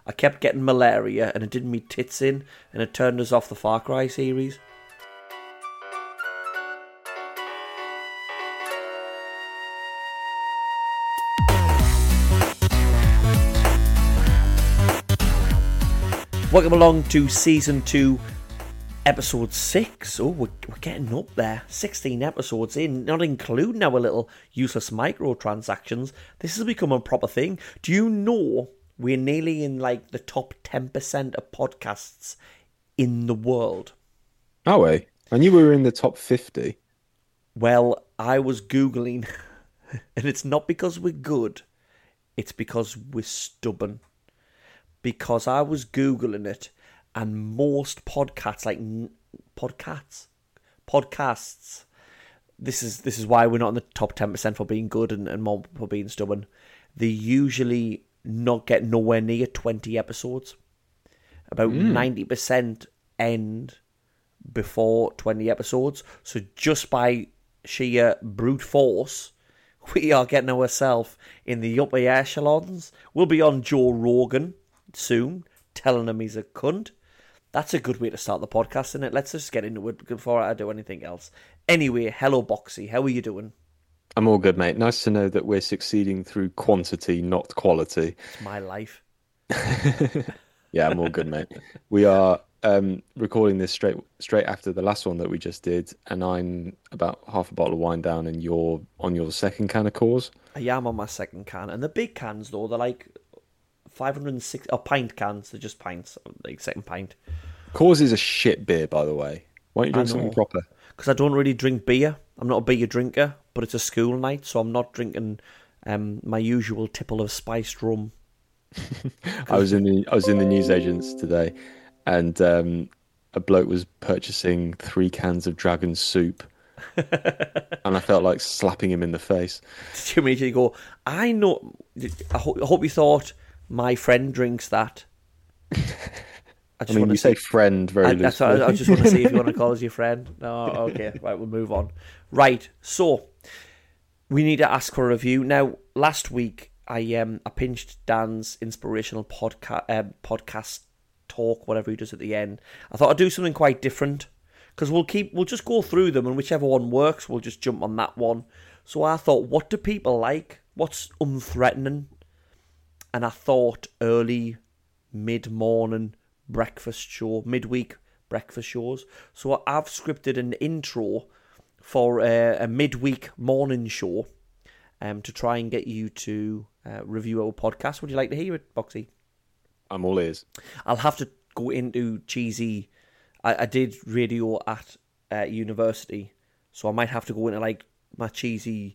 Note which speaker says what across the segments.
Speaker 1: I kept getting malaria and it did me tits in and it turned us off the Far Cry series. Welcome along to Season 2, Episode 6. Oh, we're getting up there. 16 episodes in, not including our little useless microtransactions. This has become a proper thing. Do you know we're nearly in like the top 10% of podcasts in the world?
Speaker 2: Are we? I knew we were in the top 50.
Speaker 1: Well, I was Googling, and it's not because we're good. It's because we're stubborn. Because I was Googling it, and most podcasts, podcasts. This is why we're not in the top 10% for being good and more for being stubborn. They usually not get nowhere near 20 episodes. About 90% end before 20 episodes. So just by sheer brute force, we are getting ourselves in the upper echelons. We'll be on Joe Rogan soon, telling him he's a cunt. That's a good way to start the podcast, isn't it? Let's just get into it before I do anything else. Anyway, hello Boxy, how are you doing?
Speaker 2: I'm all good, mate. Nice to know that we're succeeding through quantity, not quality.
Speaker 1: It's my life.
Speaker 2: Yeah, I'm all good, mate. We are recording this straight after the last one that we just did, and I'm about half a bottle of wine down, and you're on your second can of Coors.
Speaker 1: I am on my second can, and the big cans though, they're like 506 pint cans. They're just pints, like second pint.
Speaker 2: Coors is a shit beer, by the way. Why don't you drink something proper?
Speaker 1: Because I don't really drink beer. I'm not a beer drinker, but it's a school night, so I'm not drinking my usual tipple of spiced rum.
Speaker 2: I was in the newsagents today, and a bloke was purchasing 3 cans of dragon soup, and I felt like slapping him in the face.
Speaker 1: Did you immediately go, I know, I hope you thought my friend drinks that.
Speaker 2: I mean, you say friend very loosely.
Speaker 1: I just want to see if you want to call us your friend. No, okay, right, we'll move on. Right, so we need to ask for a review. Now, last week I pinched Dan's inspirational podcast talk, whatever he does at the end. I thought I'd do something quite different because we'll just go through them, and whichever one works, we'll just jump on that one. So I thought, what do people like? What's unthreatening? And I thought early, mid-morning breakfast show, midweek breakfast shows. So I've scripted an intro for a midweek morning show to try and get you to review our podcast. Would you like to hear it, Boxy?
Speaker 2: I'm all ears.
Speaker 1: I'll have to go into cheesy. I did radio at university, so I might have to go into like my cheesy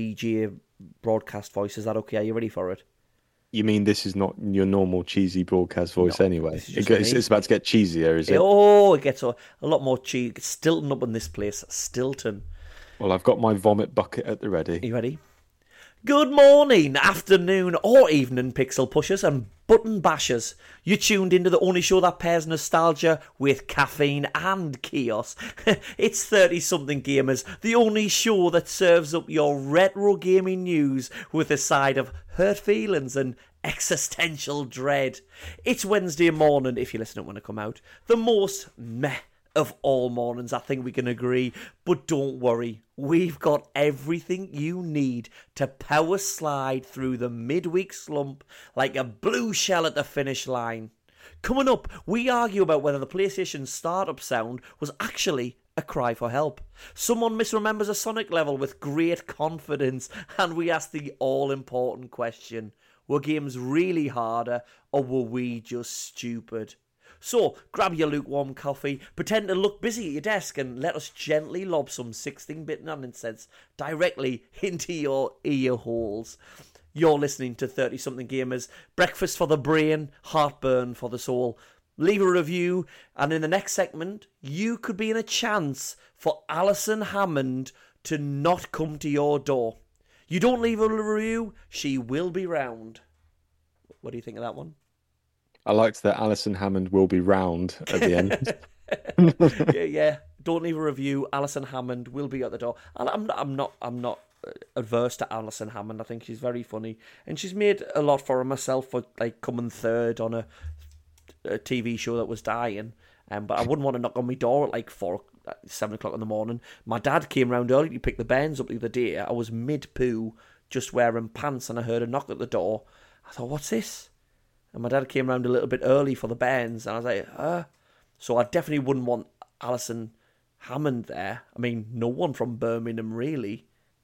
Speaker 1: DJ broadcast voice. Is that okay? Are you ready for it?
Speaker 2: You mean this is not your normal cheesy broadcast voice anyway? It's about to get cheesier, is it?
Speaker 1: Oh, it gets a lot more cheesy. It's Stilton up in this place. Stilton.
Speaker 2: Well, I've got my vomit bucket at the ready.
Speaker 1: Are you ready? Good morning, afternoon, or evening, pixel pushers and button bashers. You tuned into the only show that pairs nostalgia with caffeine and chaos. It's 30-something Gamers, the only show that serves up your retro gaming news with a side of hurt feelings and existential dread. It's Wednesday morning, if you listen to it when it come out. The most meh of all mornings, I think we can agree. But don't worry, we've got everything you need to power slide through the midweek slump like a blue shell at the finish line. Coming up, we argue about whether the PlayStation startup sound was actually a cry for help. Someone misremembers a Sonic level with great confidence, and we ask the all-important question, were games really harder, or were we just stupid? So, grab your lukewarm coffee, pretend to look busy at your desk, and let us gently lob some 16-bit nonsense directly into your ear holes. You're listening to 30-something Gamers, breakfast for the brain, heartburn for the soul. Leave a review, and in the next segment, you could be in a chance for Alison Hammond to not come to your door. You don't leave a review, she will be round. What do you think of that one?
Speaker 2: I liked that Alison Hammond will be round at the end.
Speaker 1: yeah. Don't leave a review. Alison Hammond will be at the door. And I'm not adverse to Alison Hammond. I think she's very funny, and she's made a lot for herself for like coming third on a TV show that was dying. But I wouldn't want to knock on my door at like 7 o'clock in the morning. My dad came round early to pick the bairns up the other day. I was mid-poo, just wearing pants, and I heard a knock at the door. I thought, what's this? And my dad came round a little bit early for the bairns, and I was like, So I definitely wouldn't want Alison Hammond there. I mean, no one from Birmingham, really.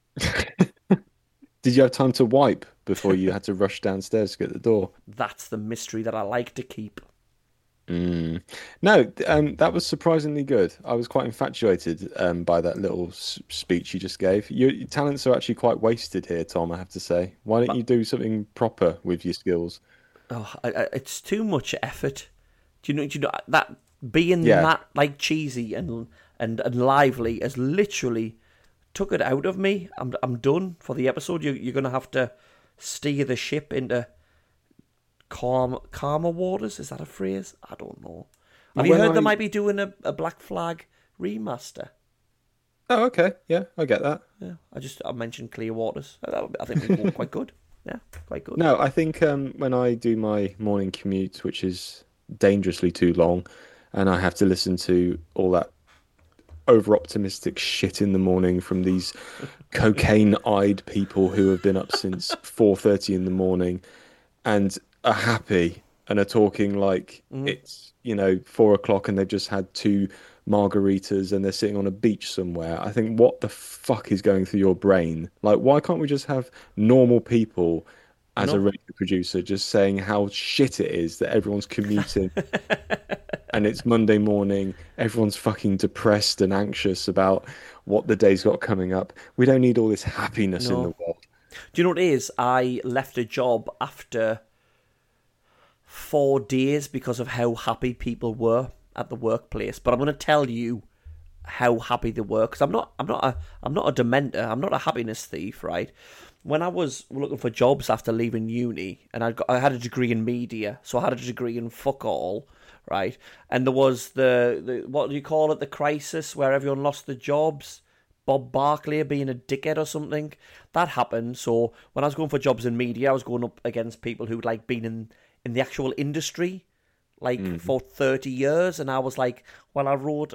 Speaker 2: Did you have time to wipe before you had to rush downstairs to get the door?
Speaker 1: That's the mystery that I like to keep.
Speaker 2: No, that was surprisingly good. I was quite infatuated by that little speech you just gave. Your talents are actually quite wasted here, Tom, I have to say. Why don't you do something proper with your skills?
Speaker 1: Oh, it's too much effort. Do you know that being that like cheesy and lively has literally took it out of me. I'm done for the episode. You're going to have to steer the ship into calmer waters. Is that a phrase? I don't know. Have you heard they might be doing a Black Flag remaster?
Speaker 2: Oh, okay. Yeah, I get that.
Speaker 1: Yeah, I mentioned Clear Waters. I think it'd go quite good. Yeah, quite good.
Speaker 2: No, I think when I do my morning commute, which is dangerously too long, and I have to listen to all that over-optimistic shit in the morning from these cocaine-eyed people who have been up since 4:30 in the morning and are happy and are talking like it's 4 o'clock and they've just had 2 margaritas and they're sitting on a beach somewhere. I think, what the fuck is going through your brain? Like, why can't we just have normal people as a radio producer just saying how shit it is that everyone's commuting and it's Monday morning, everyone's fucking depressed and anxious about what the day's got coming up. We don't need all this happiness in the world.
Speaker 1: Do you know what it is? I left a job after 4 days because of how happy people were at the workplace. But I'm going to tell you how happy they were, because I'm not a dementor. I'm not a happiness thief, right? When I was looking for jobs after leaving uni, and I had a degree in media, so I had a degree in fuck all, right? And there was the what do you call it? The crisis where everyone lost their jobs. Bob Barclay being a dickhead or something. That happened. So when I was going for jobs in media, I was going up against people who'd like been in the actual industry like for 30 years, and I was like, well, I wrote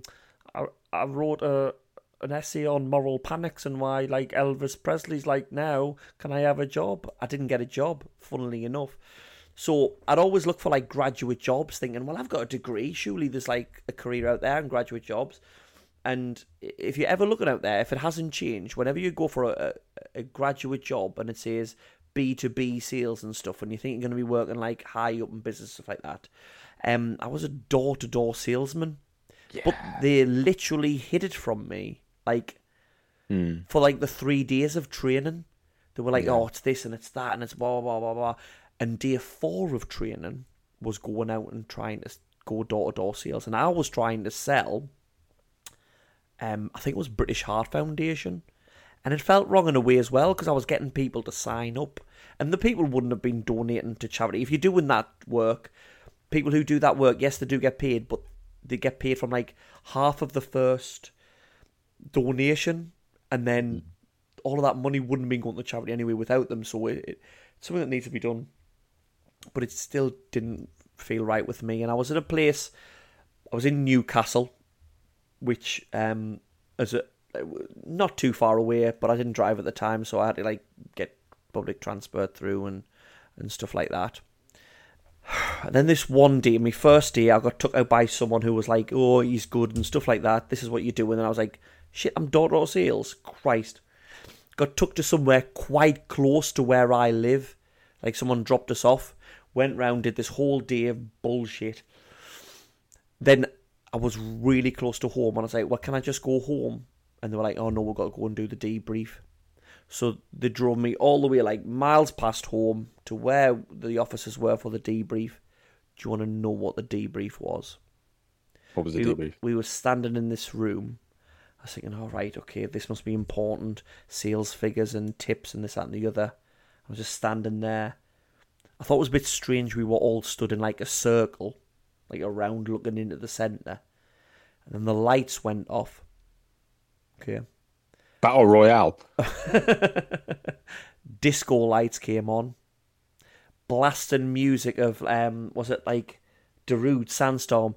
Speaker 1: an essay on moral panics and why like Elvis Presley's like, now can I have a job? I didn't get a job, funnily enough. So I'd always look for like graduate jobs, thinking, well, I've got a degree, surely there's like a career out there in graduate jobs. And if you're ever looking out there, if it hasn't changed, whenever you go for a graduate job and it says B2B sales and stuff, and you think you're going to be working like high up in business, stuff like that. I was a door-to-door salesman, but they literally hid it from me, like for like the 3 days of training. They were like, oh, it's this and it's that and it's blah, blah, blah, blah. And day 4 of training was going out and trying to go door-to-door sales. And I was trying to sell, I think it was British Heart Foundation. And it felt wrong in a way as well, because I was getting people to sign up. And the people wouldn't have been donating to charity. If you're doing that work, people who do that work, yes, they do get paid, but they get paid from like half of the first donation. And then all of that money wouldn't have been going to charity anyway without them. So it's something that needs to be done. But it still didn't feel right with me. And I was in a place, I was in Newcastle, which not too far away, but I didn't drive at the time, so I had to like get public transport through and stuff like that. And then this one day, my first day, I got took out by someone who was like, oh, he's good and stuff like that. This is what you're doing. And I was like, shit, I'm door-to-door sales. Christ. Got took to somewhere quite close to where I live. Like someone dropped us off, went round, did this whole day of bullshit. Then I was really close to home, and I was like, well, can I just go home? And they were like, oh no, we've got to go and do the debrief. So they drove me all the way like miles past home to where the officers were for the debrief. Do you want to know what the debrief was?
Speaker 2: What was the debrief?
Speaker 1: We were standing in this room. I was thinking, all right, okay, this must be important. Sales figures and tips and this, that and the other. I was just standing there. I thought it was a bit strange we were all stood in like a circle, like around looking into the centre. And then the lights went off. Okay.
Speaker 2: Battle Royale.
Speaker 1: Disco lights came on. Blasting music of was it like Darude Sandstorm?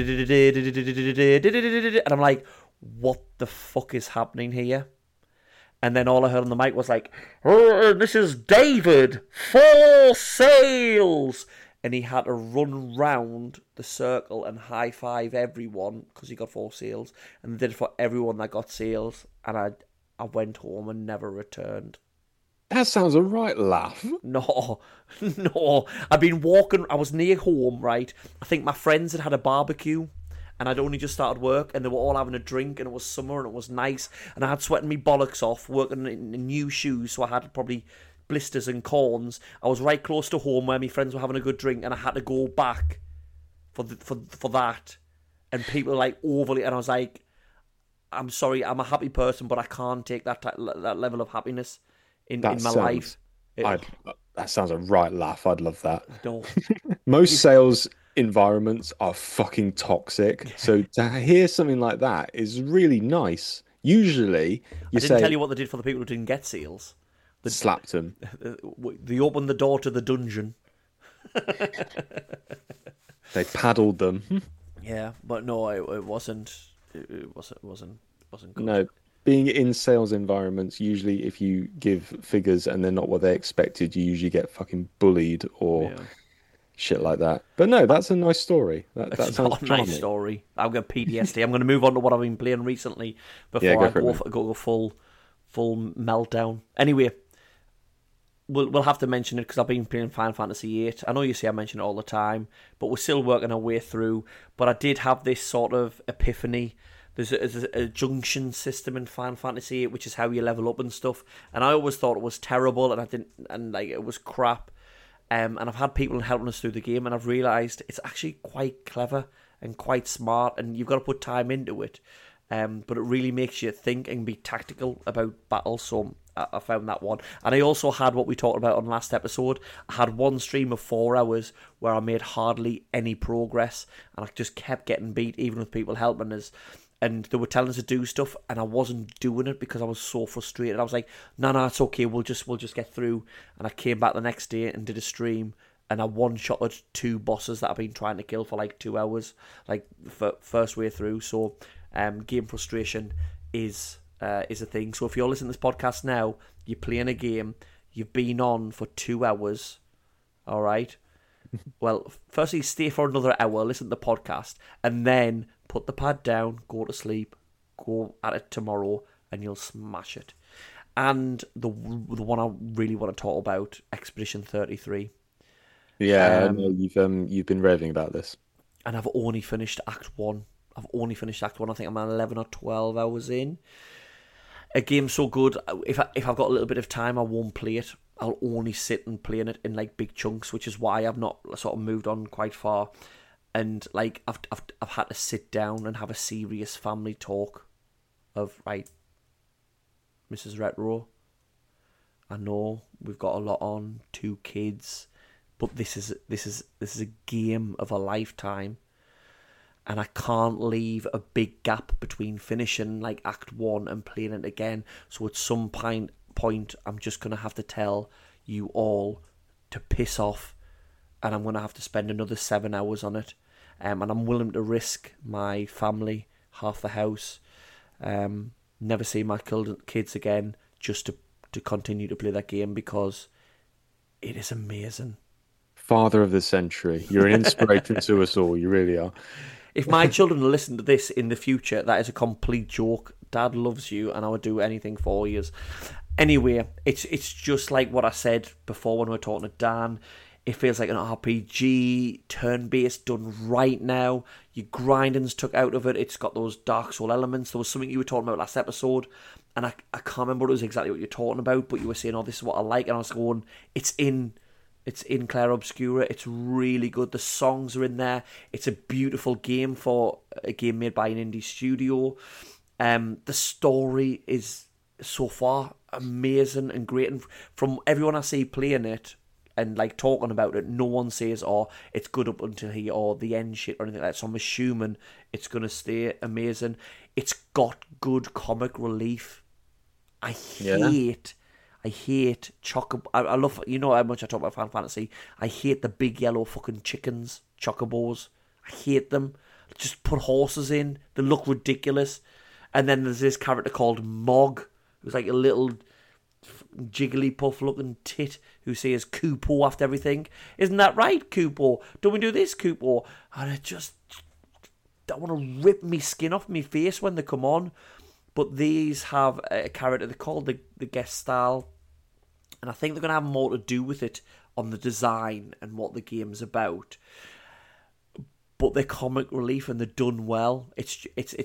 Speaker 1: And I'm like, what the fuck is happening here? And then all I heard on the mic was like, "Oh, this is David, 4 sales!" And he had to run round the circle and high five everyone because he got 4 sales, and did it for everyone that got sales. And I went home and never returned.
Speaker 2: That sounds a right laugh.
Speaker 1: No, no. I've been walking. I was near home, right? I think my friends had had a barbecue, and I'd only just started work, and they were all having a drink, and it was summer, and it was nice, and I had sweating me bollocks off, working in new shoes, so I had probably blisters and corns. I was right close to home where my friends were having a good drink, and I had to go back for that, and people were like overly, and I was like, I'm sorry, I'm a happy person, but I can't take that level of happiness in my life.
Speaker 2: That sounds a right laugh. I'd love that.
Speaker 1: No.
Speaker 2: Most sales environments are fucking toxic. So to hear something like that is really nice. Usually,
Speaker 1: I didn't tell you what they did for the people who didn't get sales.
Speaker 2: They slapped them.
Speaker 1: They opened the door to the dungeon.
Speaker 2: They paddled them.
Speaker 1: Yeah, but no, it wasn't. It wasn't good.
Speaker 2: No, being in sales environments, usually if you give figures and they're not what they expected, you usually get fucking bullied or shit like that. But no, that's a nice story. That
Speaker 1: It's
Speaker 2: sounds
Speaker 1: not a nice story. I've got PTSD. I'm going to move on to what I've been playing recently before I go full meltdown. Anyway, we'll have to mention it because I've been playing Final Fantasy VIII. I know you say I mention it all the time, but we're still working our way through. But I did have this sort of epiphany. There's a junction system in Final Fantasy VIII, which is how you level up and stuff. And I always thought it was terrible, and it was crap. And I've had people helping us through the game, and I've realised it's actually quite clever and quite smart, and you've got to put time into it. But it really makes you think and be tactical about battles, so I found that one. And I also had what we talked about on last episode. I had one stream of 4 hours where I made hardly any progress, and I just kept getting beat, even with people helping us. And they were telling us to do stuff, and I wasn't doing it because I was so frustrated. I was like, no, it's okay. We'll just get through. And I came back the next day and did a stream, and I one-shotted 2 bosses that I've been trying to kill for like 2 hours, like first way through. So, game frustration is a thing. So if you're listening to this podcast now, you're playing a game, you've been on for 2 hours, all right? Well, firstly, stay for another hour, listen to the podcast, and then put the pad down, go to sleep, go at it tomorrow, and you'll smash it. And the one I really want to talk about, Expedition 33.
Speaker 2: Yeah, I know you've been raving about this.
Speaker 1: And I've only finished Act 1. I think I'm 11 or 12 hours in. A game so good, if I've got a little bit of time, I won't play it. I'll only sit and play in it in like big chunks, which is why I've not sort of moved on quite far. And like I've had to sit down and have a serious family talk of, right, Mrs. Retro, I know we've got a lot on, 2 kids, but this is a game of a lifetime, and I can't leave a big gap between finishing like Act 1 and playing it again. So at some point I'm just gonna have to tell you all to piss off, and I'm gonna have to spend another 7 hours on it. And I'm willing to risk my family, half the house, never see my kids again, just to continue to play that game because it is amazing.
Speaker 2: Father of the century. You're an inspiration to us all. You really are.
Speaker 1: If my children listen to this in the future, that is a complete joke. Dad loves you, and I would do anything for you. Anyway, it's just like what I said before when we were talking to Dan. It feels like an RPG, turn-based, done right now. Your grinding's took out of it. It's got those Dark Soul elements. There was something you were talking about last episode, and I can't remember what it was exactly what you're talking about, but you were saying, oh, this is what I like, and I was going, it's in Clair Obscura. It's really good. The songs are in there. It's a beautiful game for a game made by an indie studio. The story is so far amazing and great, and from everyone I see playing it and like talking about it, no one says, oh, it's good up until here or the end shit or anything like that. So I'm assuming it's going to stay amazing. It's got good comic relief I
Speaker 2: Yeah.
Speaker 1: hate I love, you know how much I talk about Final Fantasy. I hate the big yellow fucking chickens, chocobos. I hate them. Just put horses in. They look ridiculous. And then there's this character called Mog, who's like a little Jigglypuff looking tit who says Kupo after everything. Isn't that right, Kupo? Don't we do this, Kupo? And I want to rip me skin off my face when they come on. But these have a character, they're called the Gestal, and I think they're going to have more to do with it on the design and what the game's about. But they're comic relief and they're done well. It's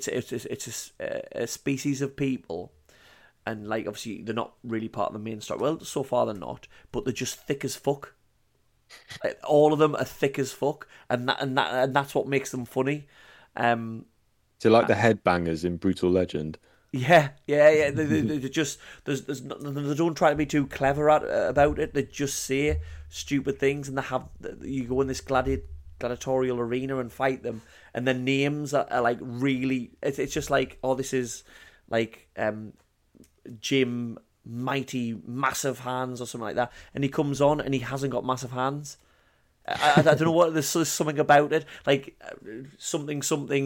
Speaker 1: a species of people, and like obviously they're not really part of the main story. Well, so far they're not, but they're just thick as fuck. All of them are thick as fuck, and that's what makes them funny.
Speaker 2: So like the headbangers in Brutal Legend.
Speaker 1: Yeah. They just they don't try to be too clever about it. They just say stupid things, and you go in this gladiatorial arena and fight them, and their names are like really. It's just like, oh, this is like Jim Mighty Massive Hands or something like that, and he comes on and he hasn't got massive hands. I don't know what. There's something about it, like something.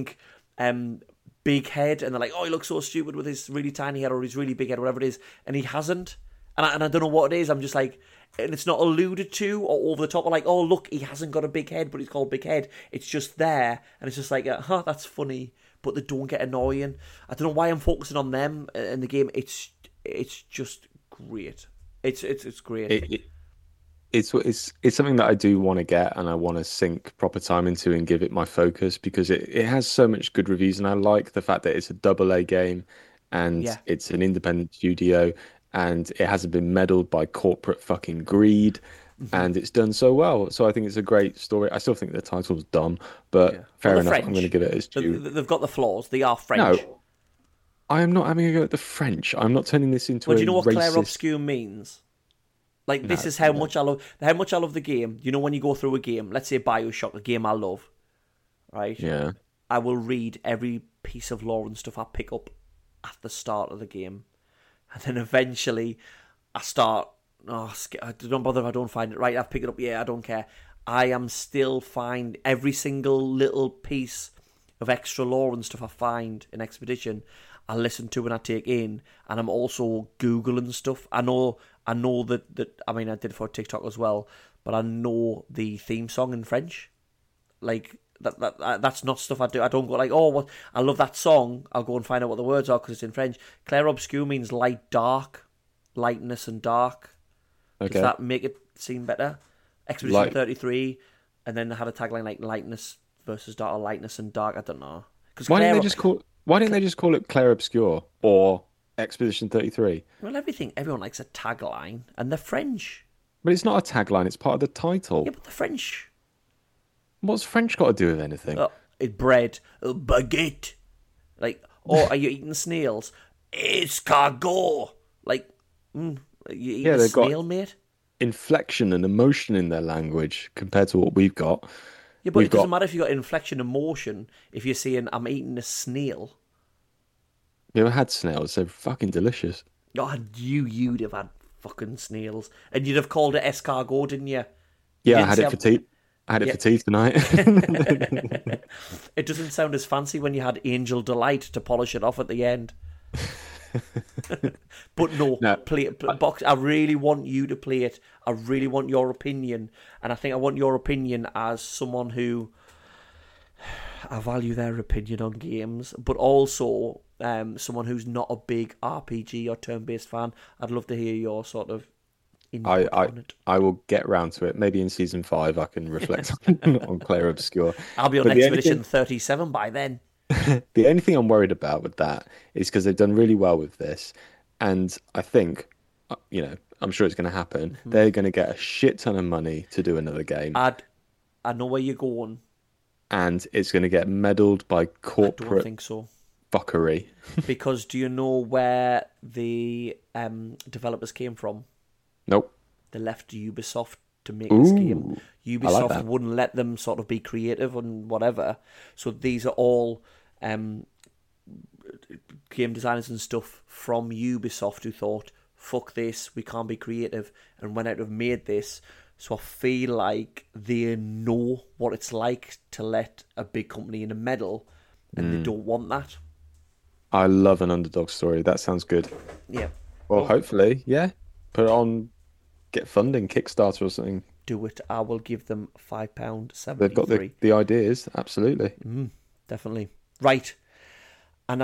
Speaker 1: Big head, and they're like, oh, he looks so stupid with his really tiny head or his really big head, whatever it is, and he hasn't. And I don't know what it is. I'm just like, and it's not alluded to or over the top. Or like, oh, look, he hasn't got a big head, but he's called Big Head. It's just there, and it's just like, that's funny, but they don't get annoying. I don't know why I'm focusing on them in the game. It's just great. It's great.
Speaker 2: It's something that I do want to get, and I want to sink proper time into and give it my focus, because it has so much good reviews, and I like the fact that it's a AA game and it's an independent studio, and it hasn't been meddled by corporate fucking greed, and it's done so well. So I think it's a great story. I still think the title's dumb, but fair enough.
Speaker 1: French.
Speaker 2: I'm going to give it its due.
Speaker 1: They've got the flaws. They are French.
Speaker 2: No, I am not having a go at the French. I'm not turning this into
Speaker 1: Well,
Speaker 2: a
Speaker 1: do you know what
Speaker 2: racist...
Speaker 1: Clair Obscur means? Like, this is how much I love the game. You know, when you go through a game, let's say BioShock, a game I love, right?
Speaker 2: Yeah.
Speaker 1: I will read every piece of lore and stuff I pick up at the start of the game. And then eventually I start, don't bother if I don't find it right. I've picked it up, I don't care. I am still find every single little piece of extra lore and stuff I find in Expedition, I listen to and I take in, and I'm also Googling stuff. I know that I mean, I did it for TikTok as well, but I know the theme song in French. Like, that's not stuff I do. I don't go like, oh, what, I love that song, I'll go and find out what the words are because it's in French. Clair Obscur means light, dark, lightness and dark.
Speaker 2: Okay.
Speaker 1: Does that make it seem better? Expedition 33, and then they had a tagline like lightness versus dark, or lightness and dark. I don't know.
Speaker 2: Why didn't they just call it Clair Obscur or Expedition 33?
Speaker 1: Well, everyone likes a tagline, and they're French.
Speaker 2: But it's not a tagline, it's part of the title.
Speaker 1: Yeah, but they're French.
Speaker 2: What's French got to do with anything?
Speaker 1: Bread, baguette. Like, are you eating snails? Escargot. Like, you eating a snail, mate?
Speaker 2: Inflection and emotion in their language compared to what we've got.
Speaker 1: Yeah, but it doesn't matter if you've got inflection emotion if you're saying, I'm eating a snail.
Speaker 2: You ever had snails? They're fucking delicious.
Speaker 1: God, you'd have had fucking snails. And you'd have called it escargot, didn't you?
Speaker 2: Yeah, I had it for tea. I had it for tea tonight.
Speaker 1: It doesn't sound as fancy when you had Angel Delight to polish it off at the end. But no, play it. Box. I really want you to play it. I really want your opinion, and I think I want your opinion as someone who I value their opinion on games, but also someone who's not a big RPG or turn-based fan. I'd love to hear your sort of input on it.
Speaker 2: I will get round to it. Maybe in season 5 I can reflect on Clair Obscur.
Speaker 1: I'll be on Expedition 37 by then.
Speaker 2: The only thing I'm worried about with that is because they've done really well with this, and I think, I'm sure it's going to happen. Mm-hmm. They're going to get a shit ton of money to do another game.
Speaker 1: I know where you're going,
Speaker 2: and it's going to get meddled by corporate. I don't
Speaker 1: think so.
Speaker 2: Fuckery.
Speaker 1: Because do you know where the developers came from?
Speaker 2: Nope.
Speaker 1: They left Ubisoft to make this game. Ubisoft wouldn't let them sort of be creative and whatever. So these are all game designers and stuff from Ubisoft who thought, fuck this, we can't be creative, and went out and have made this. So I feel like they know what it's like to let a big company in a medal, and they don't want that.
Speaker 2: I love an underdog story. That sounds good.
Speaker 1: Yeah.
Speaker 2: Well, hopefully, yeah. Put it on, get funding, Kickstarter or something.
Speaker 1: Do it. I will give them £5.73.
Speaker 2: They've got the ideas, absolutely.
Speaker 1: Definitely. Right. And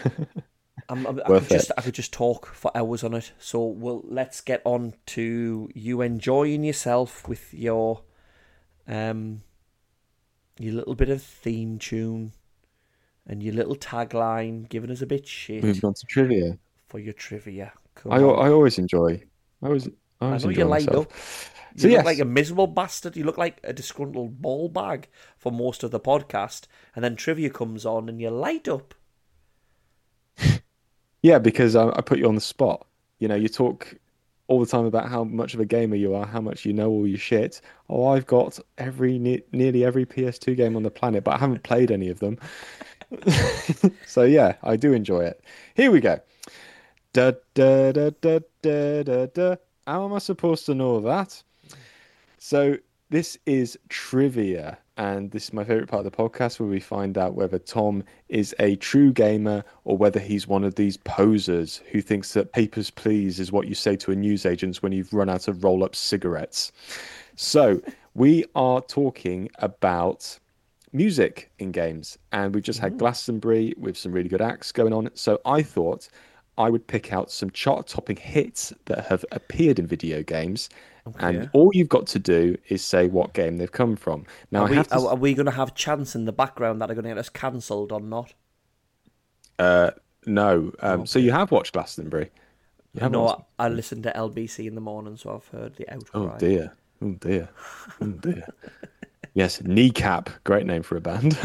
Speaker 1: I could just talk for hours on it. So let's get on to you enjoying yourself with your little bit of theme tune and your little tagline, giving us a bit shit.
Speaker 2: Moving on to trivia.
Speaker 1: For your trivia.
Speaker 2: I always enjoy. I always
Speaker 1: I know
Speaker 2: enjoy
Speaker 1: you light
Speaker 2: myself.
Speaker 1: up.
Speaker 2: So
Speaker 1: You look
Speaker 2: yes,
Speaker 1: like a miserable bastard. You look like a disgruntled ball bag for most of the podcast. And then trivia comes on and you light up.
Speaker 2: yeah, because I put you on the spot. You know, you talk all the time about how much of a gamer you are, how much you know all your shit. Oh, I've got nearly every PS2 game on the planet, but I haven't played any of them. So yeah, I do enjoy it. Here we go. Da da da da da da da. How am I supposed to know that? So this is trivia, and this is my favorite part of the podcast where we find out whether Tom is a true gamer or whether he's one of these posers who thinks that papers, please is what you say to a newsagent when you've run out of roll-up cigarettes. So we are talking about music in games, and we've just had Glastonbury with some really good acts going on. So I thought I would pick out some chart-topping hits that have appeared in video games, and all you've got to do is say what game they've come from. Now,
Speaker 1: Are we going to have chants in the background that are going to get us cancelled or not?
Speaker 2: No. So you have watched Glastonbury?
Speaker 1: No, I listened to LBC in the morning, so I've heard the outcry.
Speaker 2: Oh dear. Oh dear. Oh dear. Yes, Kneecap. Great name for a band.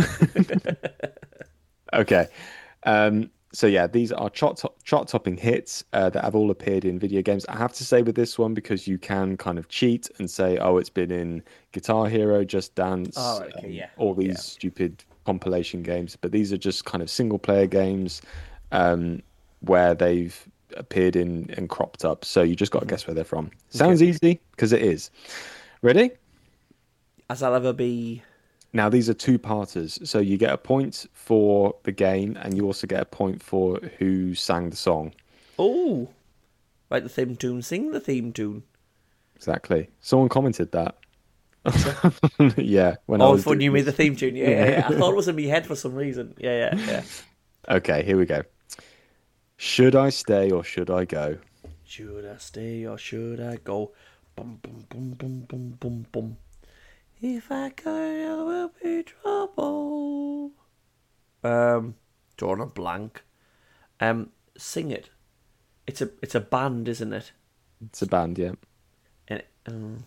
Speaker 2: Okay. So yeah, these are chart-topping hits that have all appeared in video games. I have to say with this one, because you can kind of cheat and say, oh, it's been in Guitar Hero, Just Dance, all these stupid compilation games. But these are just kind of single-player games where they've appeared in and cropped up. So you just got to guess where they're from. Sounds easy, because it is. Ready?
Speaker 1: As I'll ever be...
Speaker 2: Now, these are two-parters, so you get a point for the game, and you also get a point for who sang the song.
Speaker 1: Oh, write the theme tune, sing the theme tune.
Speaker 2: Exactly. Someone commented that. Yeah.
Speaker 1: When you made the theme tune. Yeah. I thought it was in my head for some reason. Yeah.
Speaker 2: Okay, here we go. Should I stay or should I go?
Speaker 1: Should I stay or should I go? Bum, bum, bum, bum, bum, bum, bum. If I go, there will be trouble. Drawing a blank. Sing it. It's a band, isn't it?
Speaker 2: It's a band, yeah.
Speaker 1: I'm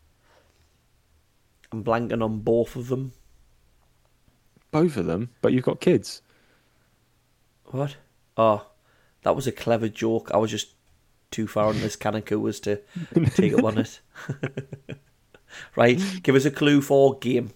Speaker 1: blanking on both of them.
Speaker 2: Both of them? But you've got kids.
Speaker 1: What? Oh, that was a clever joke. I was just too far on this can of coolers to take up on it. Right, give us a clue for game.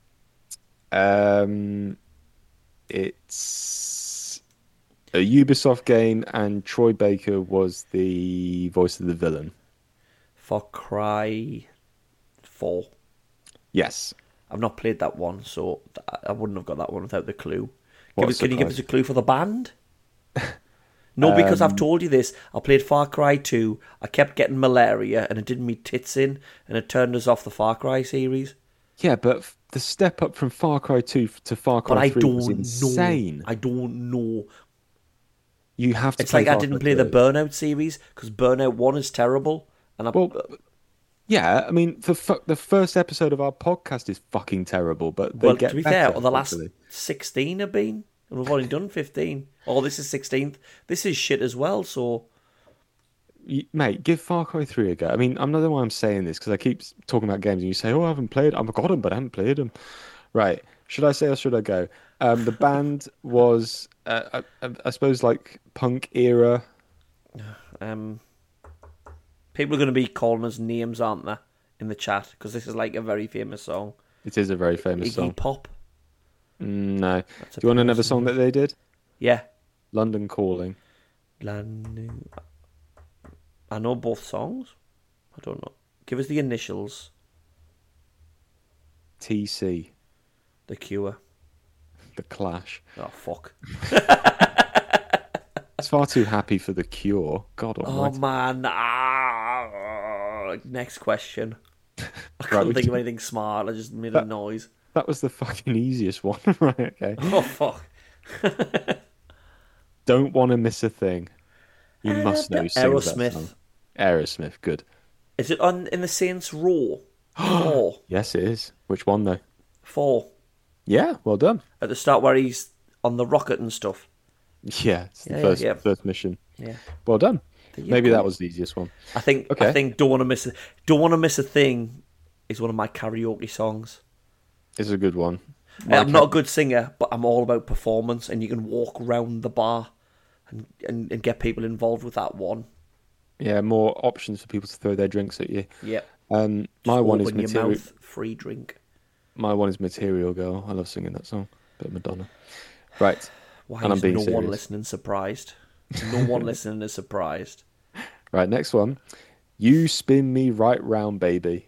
Speaker 2: It's a Ubisoft game, and Troy Baker was the voice of the villain.
Speaker 1: Far Cry 4.
Speaker 2: Yes.
Speaker 1: I've not played that one, so I wouldn't have got that one without the clue.
Speaker 2: Can
Speaker 1: you give us a clue for the band? No, because I've told you this. I played Far Cry 2. I kept getting malaria, and it did me tits in, and it turned us off the Far Cry series.
Speaker 2: Yeah, but the step up from Far Cry 2 to Far Cry 3 was insane.
Speaker 1: I don't know.
Speaker 2: You have to.
Speaker 1: It's like I didn't play the Burnout series because Burnout 1 is terrible. And
Speaker 2: yeah, I mean, the first episode of our podcast is fucking terrible, but
Speaker 1: to be fair, the last 16 have been, and we've only done 15. Oh, this is 16th. This is shit as well, so...
Speaker 2: Mate, give Far Cry 3 a go. I mean, I'm not the one I'm saying this, because I keep talking about games, and you say, oh, I haven't played... I've got them, but I haven't played them. Right. Should I say or should I go? The band was, I suppose, like, punk era.
Speaker 1: People are going to be calling us names, aren't they, in the chat? Because this is, like, a very famous song.
Speaker 2: It is a very famous song.
Speaker 1: Iggy Pop?
Speaker 2: No. Do you want another song that they did?
Speaker 1: Yeah.
Speaker 2: London Calling.
Speaker 1: Landing. I know both songs. I don't know. Give us the initials.
Speaker 2: TC.
Speaker 1: The Cure.
Speaker 2: The Clash.
Speaker 1: Oh, fuck.
Speaker 2: It's far too happy for The Cure. God
Speaker 1: Oh,
Speaker 2: almighty.
Speaker 1: man. Next question. I
Speaker 2: Right,
Speaker 1: couldn't
Speaker 2: we
Speaker 1: think of
Speaker 2: can-
Speaker 1: anything smart. I just made a noise.
Speaker 2: That was the fucking easiest one. Right, okay.
Speaker 1: Oh, fuck.
Speaker 2: Don't want to miss a thing. You must know who sings that
Speaker 1: Aerosmith.
Speaker 2: song. Aerosmith, good.
Speaker 1: Is it on in the Saints Row? Four.
Speaker 2: Yes, it is. Which one, though?
Speaker 1: 4.
Speaker 2: Yeah, well done.
Speaker 1: At the start where he's on the rocket and stuff.
Speaker 2: Yeah, it's the
Speaker 1: Yeah, yeah.
Speaker 2: first mission.
Speaker 1: Yeah.
Speaker 2: Well done.
Speaker 1: There you
Speaker 2: Maybe
Speaker 1: go.
Speaker 2: that was the easiest one.
Speaker 1: I think
Speaker 2: Okay.
Speaker 1: Don't Want to Miss a Thing is one of my karaoke songs.
Speaker 2: It's a good one.
Speaker 1: I'm not a good singer, but I'm all about performance, and you can walk around the bar and get people involved with that one.
Speaker 2: Yeah, more options for people to throw their drinks at you.
Speaker 1: Yep.
Speaker 2: My one is
Speaker 1: Open your
Speaker 2: Material.
Speaker 1: mouth, free drink.
Speaker 2: My one is Material Girl. I love singing that song. Bit of Madonna. Right.
Speaker 1: Why
Speaker 2: And I'm
Speaker 1: is
Speaker 2: being
Speaker 1: no one
Speaker 2: serious.
Speaker 1: listening surprised? No one listening is surprised.
Speaker 2: Right, next one. You Spin Me Right Round, Baby.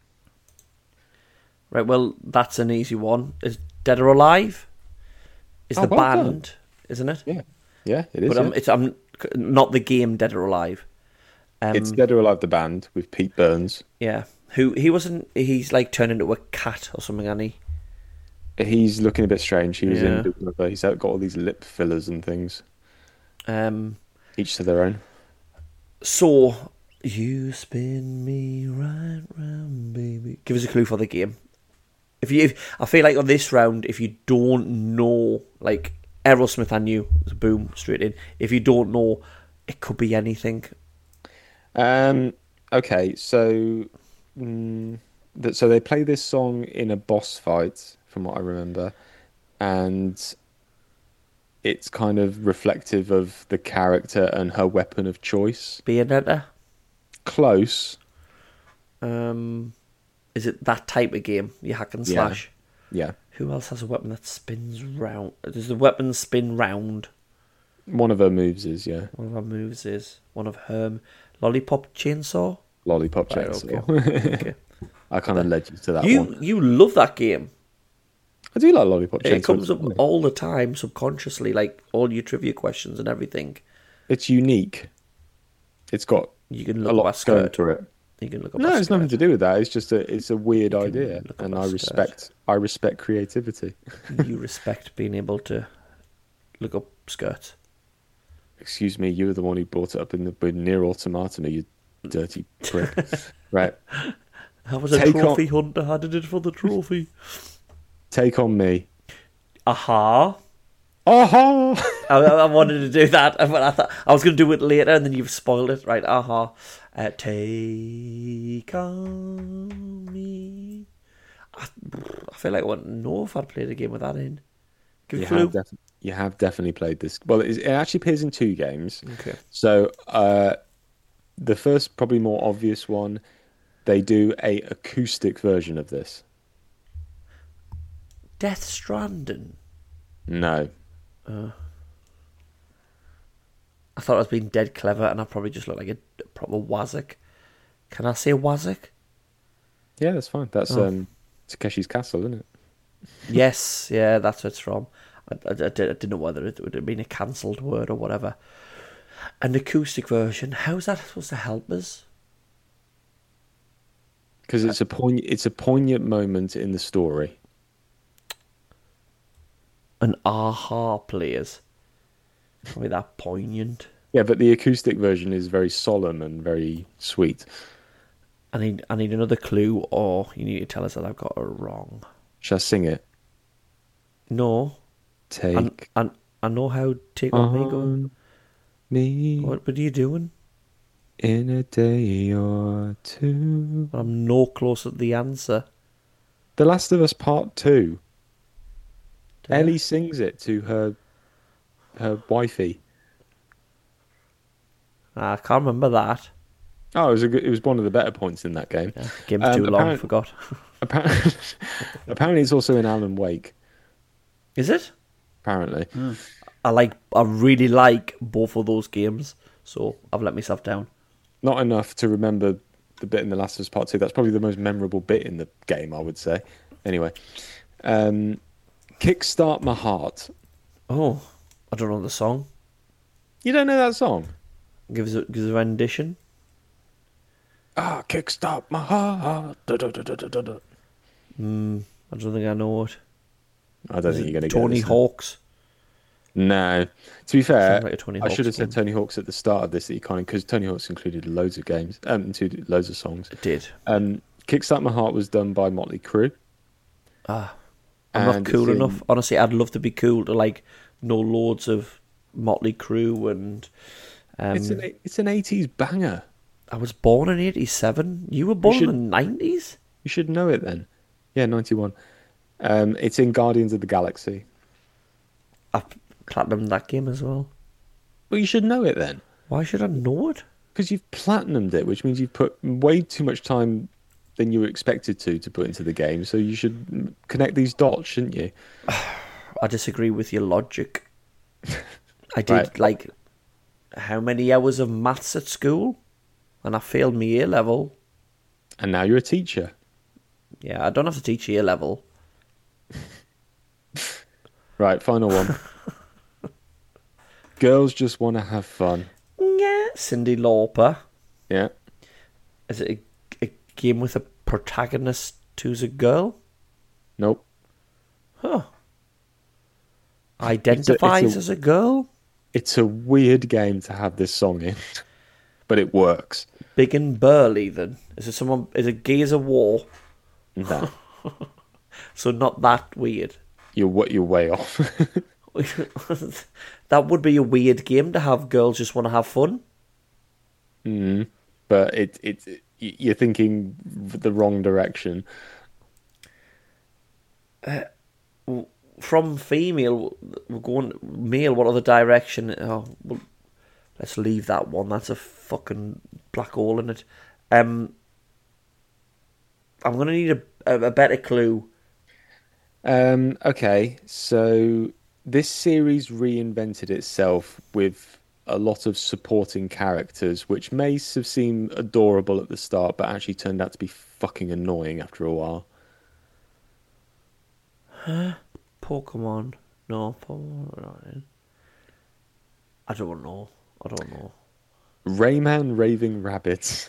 Speaker 1: Right, well, that's an easy one. Is Dead or Alive? Is
Speaker 2: Oh,
Speaker 1: the
Speaker 2: well done.
Speaker 1: band, isn't it?
Speaker 2: Yeah. Yeah, it is.
Speaker 1: But
Speaker 2: yeah.
Speaker 1: I'm not the game Dead or Alive.
Speaker 2: It's Dead or Alive, the band, with Pete Burns.
Speaker 1: Yeah. He's like turned into a cat or something, and he?
Speaker 2: He's looking a bit strange. He was
Speaker 1: Yeah.
Speaker 2: he's got all these lip fillers and things,
Speaker 1: Um,
Speaker 2: each to their own.
Speaker 1: so, you spin me right round, baby. Give us a clue for the game. I feel like on this round, if you don't know, like Aerosmith, I knew, boom, straight in. If you don't know, it could be anything.
Speaker 2: Okay, so so they play this song in a boss fight, from what I remember, and it's kind of reflective of the character and her weapon of choice.
Speaker 1: Bayonetta.
Speaker 2: Close.
Speaker 1: Is it that type of game? You hack and
Speaker 2: Yeah.
Speaker 1: slash.
Speaker 2: Yeah.
Speaker 1: Who else has a weapon that spins round? Does the weapon spin round?
Speaker 2: One of her moves is, yeah,
Speaker 1: One of her moves is one of her lollipop chainsaw.
Speaker 2: Lollipop
Speaker 1: Right,
Speaker 2: Chainsaw.
Speaker 1: Okay.
Speaker 2: I kind of led you to that one.
Speaker 1: You love that game.
Speaker 2: I do like Lollipop Chainsaw.
Speaker 1: It comes up all the time subconsciously, like all your trivia questions and everything.
Speaker 2: It's unique. It's got
Speaker 1: You can
Speaker 2: a
Speaker 1: look
Speaker 2: lot
Speaker 1: up a
Speaker 2: going
Speaker 1: skirt.
Speaker 2: for it.
Speaker 1: You can look up
Speaker 2: No,
Speaker 1: a
Speaker 2: it's
Speaker 1: skirt.
Speaker 2: nothing to do with that. It's just it's a weird idea,
Speaker 1: look up
Speaker 2: and
Speaker 1: a
Speaker 2: I
Speaker 1: skirt.
Speaker 2: respect creativity.
Speaker 1: You respect being able to look up skirts.
Speaker 2: Excuse me, you were the one who brought it up in the near ultimatum, you dirty prick. Right,
Speaker 1: I was a
Speaker 2: Take
Speaker 1: trophy hunter. I did it for the trophy.
Speaker 2: Take on Me.
Speaker 1: Aha.
Speaker 2: Aha!
Speaker 1: I wanted to do that. I thought I was going to do it later, and then you've spoiled it. Right, aha. Take on me. I feel like I wouldn't know if I'd played a game with that in. Give me a clue.
Speaker 2: You have definitely played this. Well, it actually appears in 2 games.
Speaker 1: Okay.
Speaker 2: So, the first, probably more obvious one, they do a acoustic version of this.
Speaker 1: Death Stranding.
Speaker 2: No.
Speaker 1: I thought I was being dead clever, and I probably just looked like a proper Wazik. Can I say Wazik?
Speaker 2: Yeah, that's fine. That's Takeshi's Castle, isn't it?
Speaker 1: Yes, yeah, that's where it's from. I didn't know whether it would have been a cancelled word or whatever. An acoustic version. How's that supposed to help us?
Speaker 2: Because it's a poignant moment in the story.
Speaker 1: An aha plays. Probably that poignant.
Speaker 2: Yeah, but the acoustic version is very solemn and very sweet.
Speaker 1: I need another clue, or you need to tell us that I've got it wrong.
Speaker 2: Shall I sing it?
Speaker 1: No.
Speaker 2: Take
Speaker 1: I know how Take On Me goes.
Speaker 2: on me
Speaker 1: What are you doing?
Speaker 2: in a day or two.
Speaker 1: I'm no closer to the answer.
Speaker 2: The Last of Us Part 2.
Speaker 1: Yeah.
Speaker 2: Ellie sings it to her wifey.
Speaker 1: I can't remember that.
Speaker 2: Oh, it was one of the better points in that game.
Speaker 1: Yeah, game's too long, forgot.
Speaker 2: Apparently it's also in Alan Wake.
Speaker 1: Is it?
Speaker 2: Apparently.
Speaker 1: I really like both of those games, so I've let myself down.
Speaker 2: Not enough to remember the bit in The Last of Us Part 2. That's probably the most memorable bit in the game, I would say. Anyway, Kickstart My Heart.
Speaker 1: Oh, I don't know the song.
Speaker 2: You don't know that song?
Speaker 1: Give us a rendition.
Speaker 2: Kickstart my heart. Da, da, da, da, da, da.
Speaker 1: I don't think I know it.
Speaker 2: I don't think you're going to get
Speaker 1: Tony
Speaker 2: this.
Speaker 1: Hawk's.
Speaker 2: No. To be fair,
Speaker 1: Sounds like a Tony
Speaker 2: I should have
Speaker 1: Hawk's
Speaker 2: said Tony Hawk's at the start of this iconic, because Tony Hawk's included loads of games, loads of songs.
Speaker 1: It did.
Speaker 2: Kickstart My Heart was done by Motley Crue.
Speaker 1: I'm not cool enough. Honestly, I'd love to be cool to like know loads of Motley Crue and.
Speaker 2: It's an 80s banger.
Speaker 1: I was born in '87. You were born in the '90s.
Speaker 2: You should know it then. Yeah, 91. It's in Guardians of the Galaxy.
Speaker 1: I platinumed that game as well.
Speaker 2: Well, you should know it then.
Speaker 1: Why should I know it?
Speaker 2: Because you've platinumed it, which means you've put way too much time than you were expected to put into the game. So you should connect these dots, shouldn't you?
Speaker 1: I disagree with your logic. I did like how many hours of maths at school, and I failed my A level.
Speaker 2: And now you're a teacher.
Speaker 1: Yeah, I don't have to teach A level.
Speaker 2: Right, final one. Girls Just Want to Have Fun.
Speaker 1: Yeah, Cyndi Lauper.
Speaker 2: Yeah.
Speaker 1: Is it a game with a protagonist who's a girl?
Speaker 2: Nope.
Speaker 1: Huh. Identifies as a girl?
Speaker 2: It's a weird game to have this song in, but it works.
Speaker 1: Big and burly, then? Is it Gears of War?
Speaker 2: No.
Speaker 1: So not that weird.
Speaker 2: You're way off.
Speaker 1: That would be a weird game to have girls just want to have fun.
Speaker 2: But you're thinking the wrong direction.
Speaker 1: From female, we're going male. What other direction? Oh, well, let's leave that one. That's a fucking black hole in it. I'm gonna need a better clue.
Speaker 2: Okay, so this series reinvented itself with a lot of supporting characters, which may have seemed adorable at the start, but actually turned out to be fucking annoying after a while.
Speaker 1: Pokemon? No, Pokemon. I don't know.
Speaker 2: Rayman Raving Rabbits.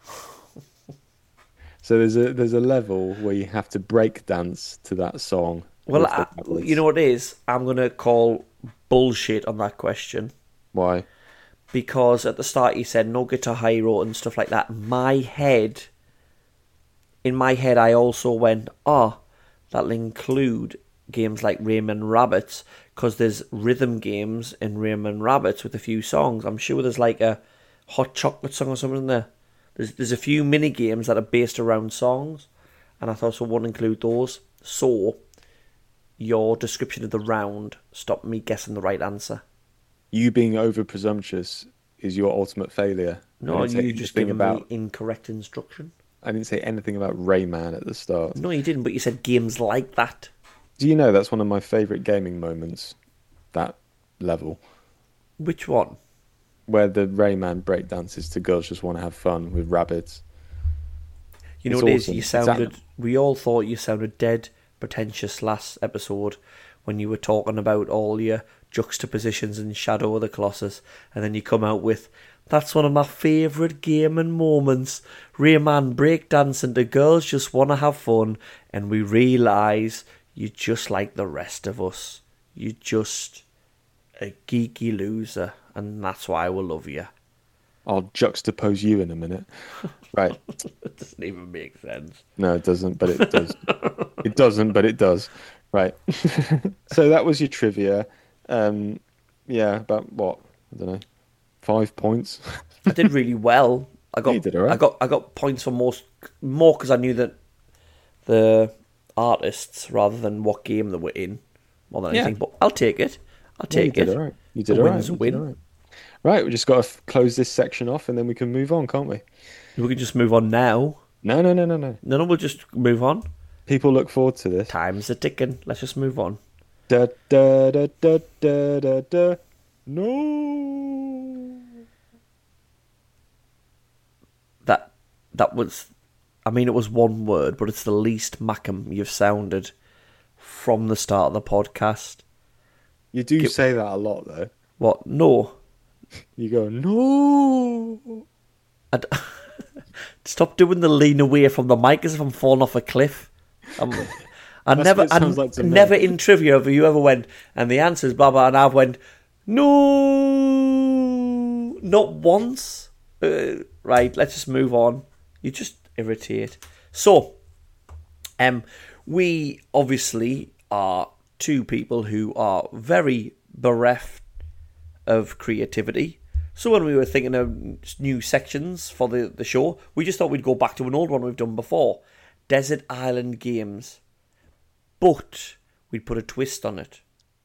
Speaker 2: So there's a level where you have to break dance to that song.
Speaker 1: Well, you know what it is? I'm going to call bullshit on that question.
Speaker 2: Why?
Speaker 1: Because at the start you said no Guitar Hero and stuff like that. In my head, I also went, that'll include games like Rayman Rabbits, because there's rhythm games in Rayman Rabbits with a few songs. I'm sure there's like a Hot Chocolate song or something in there. There's a few mini games that are based around songs, and I thought so wouldn't include those. So your description of the round stopped me guessing the right answer.
Speaker 2: You being over presumptuous is your ultimate failure.
Speaker 1: No, you just gave me incorrect instruction.
Speaker 2: I didn't say anything about Rayman at the start.
Speaker 1: No, you didn't, but you said games like that.
Speaker 2: Do you know that's one of my favourite gaming moments, that level?
Speaker 1: Which one?
Speaker 2: Where the Rayman breakdances to Girls Just Want to Have Fun with rabbits.
Speaker 1: You know what it is? We all thought you sounded dead pretentious last episode when you were talking about all your juxtapositions in Shadow of the Colossus, and then you come out with, that's one of my favourite gaming moments. Rayman breakdancing to Girls Just Want to Have Fun, and we realise you're just like the rest of us. You're just a geeky loser, and that's why we love you.
Speaker 2: I'll juxtapose you in a minute. Right.
Speaker 1: It doesn't even make sense.
Speaker 2: No, it doesn't, but it does. It doesn't, but it does. Right. So that was your trivia. Yeah, about what? I don't know. 5 points.
Speaker 1: I did really well.
Speaker 2: You did all right.
Speaker 1: I got points for more because I knew that the artists rather than what game they were in more than anything. But I'll take it. You did all right.
Speaker 2: You did all right. A win. Right, we just got to close this section off and then we can move on, can't we?
Speaker 1: We can just move on now.
Speaker 2: No.
Speaker 1: No, we'll just move on.
Speaker 2: People look forward to this.
Speaker 1: Time's a ticking. Let's just move on.
Speaker 2: Da da da da da da da. No.
Speaker 1: That that was, I mean, it was one word, but it's the least Macam you've sounded from the start of the podcast.
Speaker 2: You do say that a lot, though.
Speaker 1: What? No.
Speaker 2: You go, no.
Speaker 1: Stop doing the lean away from the mic as if I'm falling off a cliff. I
Speaker 2: That's
Speaker 1: never,
Speaker 2: what it sounds like to me.
Speaker 1: never in trivia have you ever went, and the answer is blah blah, and I've went, no, not once. Right, let's just move on. You just irritate. So, we obviously are two people who are very bereft of creativity. So when we were thinking of new sections for the show, we just thought we'd go back to an old one we've done before, Desert Island Games. But we'd put a twist on it.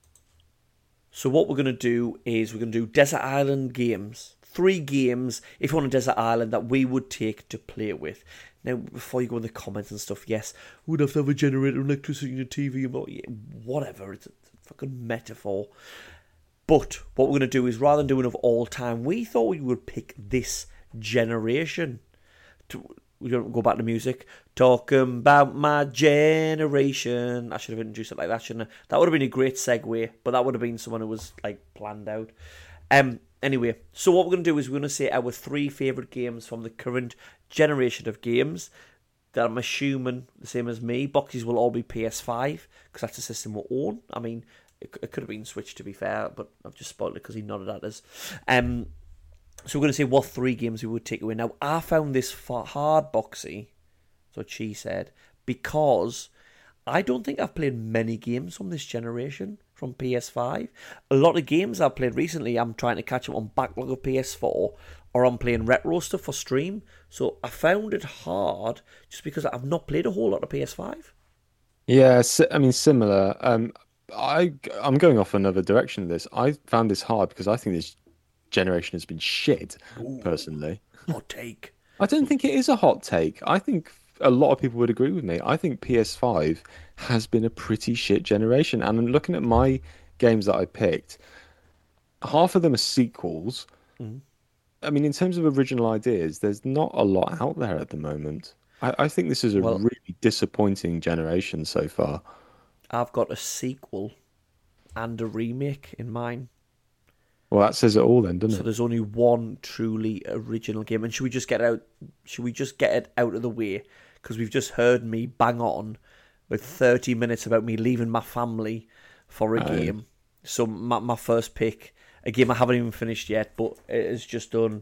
Speaker 1: So what we're going to do is we're going to do Desert Island Games. 3 games, if you're on a desert island, that we would take to play with. Now, before you go in the comments and stuff, yes, we'd have to have a generator, electricity, and a TV, whatever. It's a fucking metaphor. But what we're going to do is, rather than doing of all time, we thought we would pick this generation. We're going to go back to music. Talking about my generation. I should have introduced it like that, shouldn't I? That would have been a great segue, but that would have been someone who was like planned out. Anyway, so what we're going to do is we're going to say our 3 favourite games from the current generation of games that I'm assuming, the same as me, boxes will all be PS5, because that's the system we own. I mean, it could have been Switch, to be fair, but I've just spoiled it because he nodded at us. So we're going to say what 3 games we would take away. Now, I found this hard, Boxy, that's what she said, because I don't think I've played many games from this generation, from PS5. A lot of games I've played recently, I'm trying to catch up on backlog of PS4, or I'm playing retro stuff for stream. So I found it hard, just because I've not played a whole lot of PS5.
Speaker 2: Yeah, I mean, similar. I'm going off another direction of this. I found this hard because I think this generation has been shit, personally.
Speaker 1: Hot take.
Speaker 2: I don't think it is a hot take. I think a lot of people would agree with me. I think PS5 has been a pretty shit generation. And I'm looking at my games that I picked, half of them are sequels. I mean, in terms of original ideas, there's not a lot out there at the moment. I think this is a really disappointing generation so far.
Speaker 1: I've got a sequel and a remake in mine.
Speaker 2: Well, that says it all then, doesn't
Speaker 1: So
Speaker 2: it?
Speaker 1: there's only one truly original game. And should we just get it out of the way? Because we've just heard me bang on with 30 minutes about me leaving my family for a game. So my first pick, a game I haven't even finished yet, but it has just done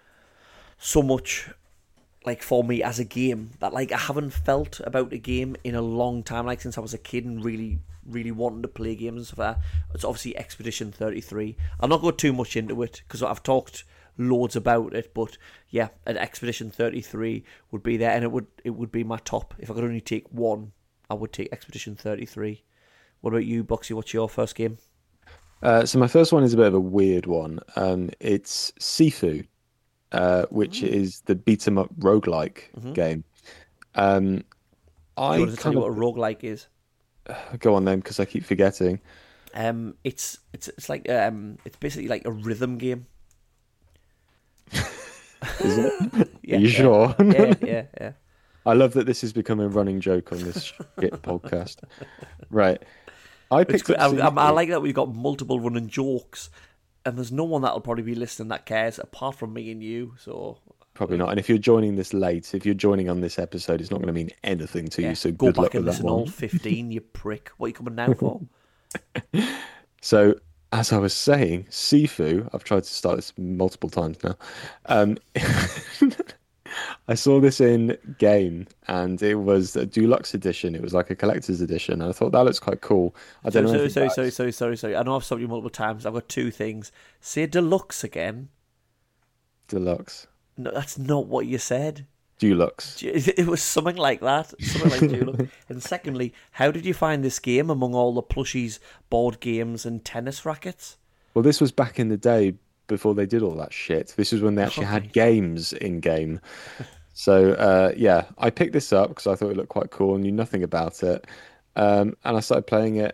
Speaker 1: so much like for me as a game that like I haven't felt about a game in a long time, like since I was a kid and really wanting to play games and stuff like that. It's obviously Expedition 33. I'll not go too much into it because I've talked loads about it, but yeah, an Expedition 33 would be there, and it would be my top. If I could only take one, I would take Expedition 33. What about you, Boxy? What's your first game?
Speaker 2: So my first one is a bit of a weird one. It's Sifu, which is the beat 'em up roguelike game.
Speaker 1: Do you
Speaker 2: I
Speaker 1: want to tell
Speaker 2: kind
Speaker 1: you what a
Speaker 2: of
Speaker 1: roguelike is?
Speaker 2: go on then because I keep forgetting.
Speaker 1: It's like it's basically like a rhythm game.
Speaker 2: Is it?
Speaker 1: Yeah,
Speaker 2: Are you sure?
Speaker 1: yeah.
Speaker 2: I love that this has become a running joke on this shit podcast. Right. I
Speaker 1: It's
Speaker 2: picked
Speaker 1: good.
Speaker 2: up
Speaker 1: I
Speaker 2: Sifu.
Speaker 1: like that we've got multiple running jokes, and there's no one that'll probably be listening that cares apart from me and you. So
Speaker 2: Probably not. And if you're joining this late, if you're joining on this episode, it's not going to mean anything to
Speaker 1: yeah,
Speaker 2: you. So
Speaker 1: go
Speaker 2: good
Speaker 1: back
Speaker 2: luck
Speaker 1: and
Speaker 2: with that
Speaker 1: listen all
Speaker 2: one.
Speaker 1: 15, you prick. What are you coming now for?
Speaker 2: So, as I was saying, Sifu, I've tried to start this multiple times now. I saw this in game and it was a deluxe edition. It was like a collector's edition. And I thought that looks quite cool. I don't know anything about it.
Speaker 1: Sorry. I know I've stopped you multiple times. I've got 2 things. Say deluxe again.
Speaker 2: Deluxe.
Speaker 1: No, that's not what you said.
Speaker 2: Deluxe.
Speaker 1: It was something like that. Something like deluxe. And secondly, how did you find this game among all the plushies, board games, and tennis rackets?
Speaker 2: Well, this was back in the day before they did all that shit. This was when they actually had games in game. So, yeah, I picked this up because I thought it looked quite cool and knew nothing about it. And I started playing it.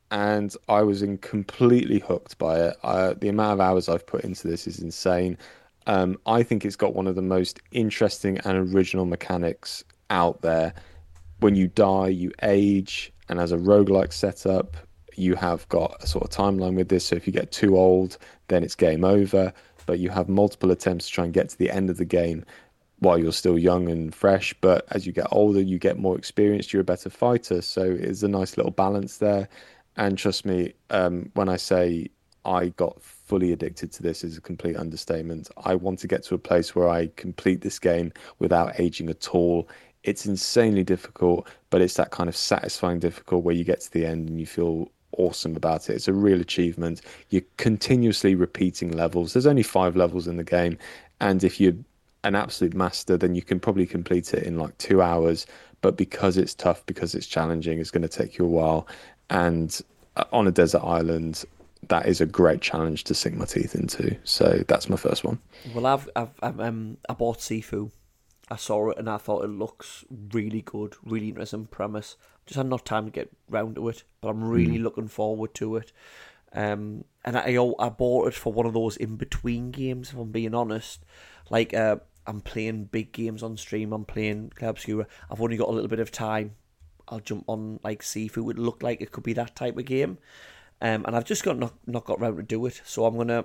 Speaker 2: and I was completely hooked by it. The amount of hours I've put into this is insane. I think it's got one of the most interesting and original mechanics out there. When you die, you age, and as a roguelike setup, you have got a sort of timeline with this. So if you get too old, then it's game over. But you have multiple attempts to try and get to the end of the game while you're still young and fresh. But as you get older, you get more experienced, you're a better fighter. So it's a nice little balance there. And trust me, when I say I got fully addicted to this is a complete understatement. I want to get to a place where I complete this game without aging at all. It's insanely difficult, but it's that kind of satisfying difficult where you get to the end and you feel awesome about it. It's a real achievement. You're continuously repeating levels. There's only 5 levels in the game, and if you're an absolute master, then you can probably complete it in like 2 hours. But because it's tough, because it's challenging, it's going to take you a while. And on a desert island, that is a great challenge to sink my teeth into. So that's my first one.
Speaker 1: Well, I bought Sifu. I saw it and I thought it looks really good, really interesting premise. Just had not time to get round to it, but I'm really looking forward to it. And I bought it for one of those in between games. If I'm being honest, like I'm playing big games on stream. I'm playing Clair Obscura. I've only got a little bit of time. I'll jump on like Sifu. It looked like it could be that type of game, and I've just not got round to do it. So I'm gonna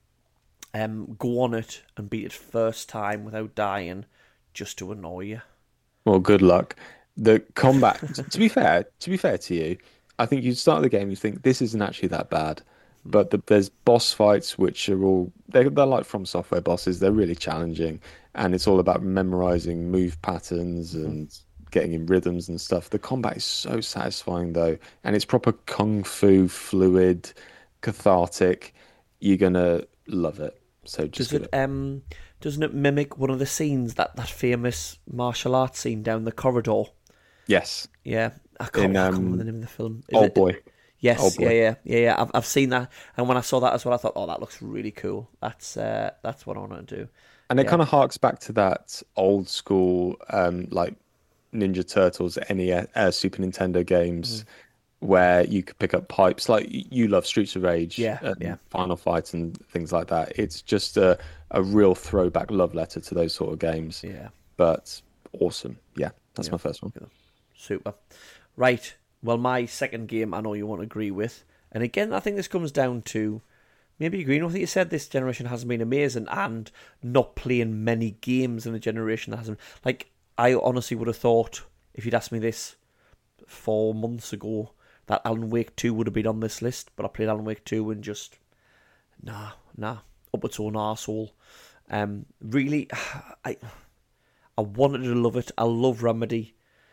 Speaker 1: go on it and beat it first time without dying, just to annoy you.
Speaker 2: Well, good luck. The combat, to be fair to you, I think you start the game, you think this isn't actually that bad, but there's boss fights which are they're like From Software bosses. They're really challenging, and it's all about memorizing move patterns and getting in rhythms and stuff. The combat is so satisfying though, and it's proper kung fu, fluid, cathartic. You're gonna love it. So just
Speaker 1: doesn't it mimic one of the scenes, that famous martial arts scene down the corridor?
Speaker 2: Yes.
Speaker 1: Yeah, I can't remember the name of the film.
Speaker 2: Old Boy.
Speaker 1: Yes,
Speaker 2: Old Boy.
Speaker 1: yeah. I've seen that, and when I saw that as well, I thought, oh, that looks really cool. That's what I want to do.
Speaker 2: And it kind of harks back to that old school, like Ninja Turtles, NES, Super Nintendo games, where you could pick up pipes. Like you love Streets of Rage, Final Fight, and things like that. It's just a real throwback love letter to those sort of games.
Speaker 1: Yeah,
Speaker 2: but awesome. Yeah, that's my first one.
Speaker 1: Super. Right. Well, my second game, I know you won't agree with, and again, I think this comes down to maybe agreeing with what you said. This generation hasn't been amazing, and not playing many games in a generation that hasn't. Like, I honestly would have thought, if you'd asked me this 4 months ago, that Alan Wake 2 would have been on this list, but I played Alan Wake 2 and just, nah, up its own arsehole. Really, I wanted to love it. I love Remedy.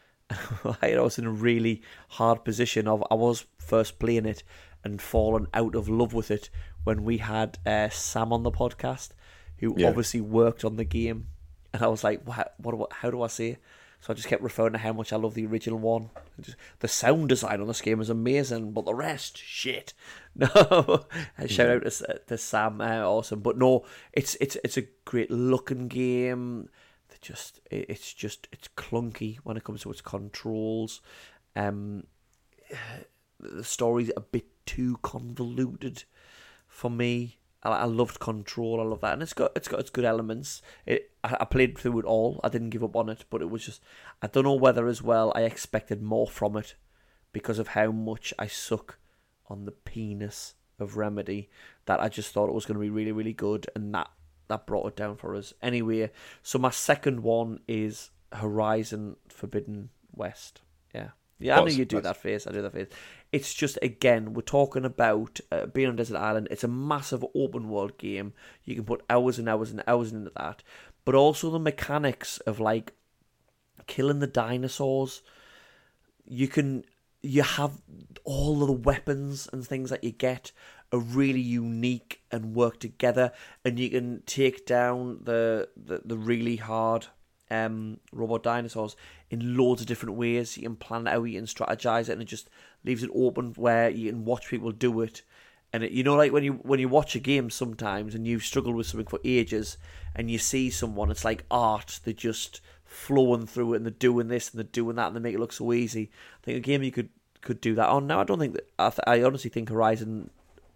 Speaker 1: I was in a really hard position of, I was first playing it and fallen out of love with it when we had Sam on the podcast, who obviously worked on the game, and I was like, how do I say it? So I just kept referring to how much I love the original one. The sound design on this game is amazing, but the rest, shit. No, shout out to Sam, awesome. But no, it's a great looking game. It's clunky when it comes to its controls. The story's a bit too convoluted for me. I loved Control. I love that, and it's got its good elements. I played through it all. I didn't give up on it, but it was just, I don't know whether as well I expected more from it because of how much I suck on the penis of Remedy, that I just thought it was going to be really, really good, and that brought it down for us. Anyway, so my second one is Horizon Forbidden West. Yeah, I know you do that face. I do that face. It's just, again, we're talking about being on Desert Island. It's a massive open world game. You can put hours and hours and hours into that. But also the mechanics of, like, killing the dinosaurs. You have all of the weapons and things that you get are really unique and work together. And you can take down the really hard robot dinosaurs in loads of different ways. You can plan it out, you can strategize it, and it just leaves it open where you can watch people do it. And like when you watch a game sometimes and you've struggled with something for ages, and you see someone, it's like art. They're just flowing through it, and they're doing this and they're doing that, and they make it look so easy. I think a game you could could do that on now. I don't think that. I honestly think Horizon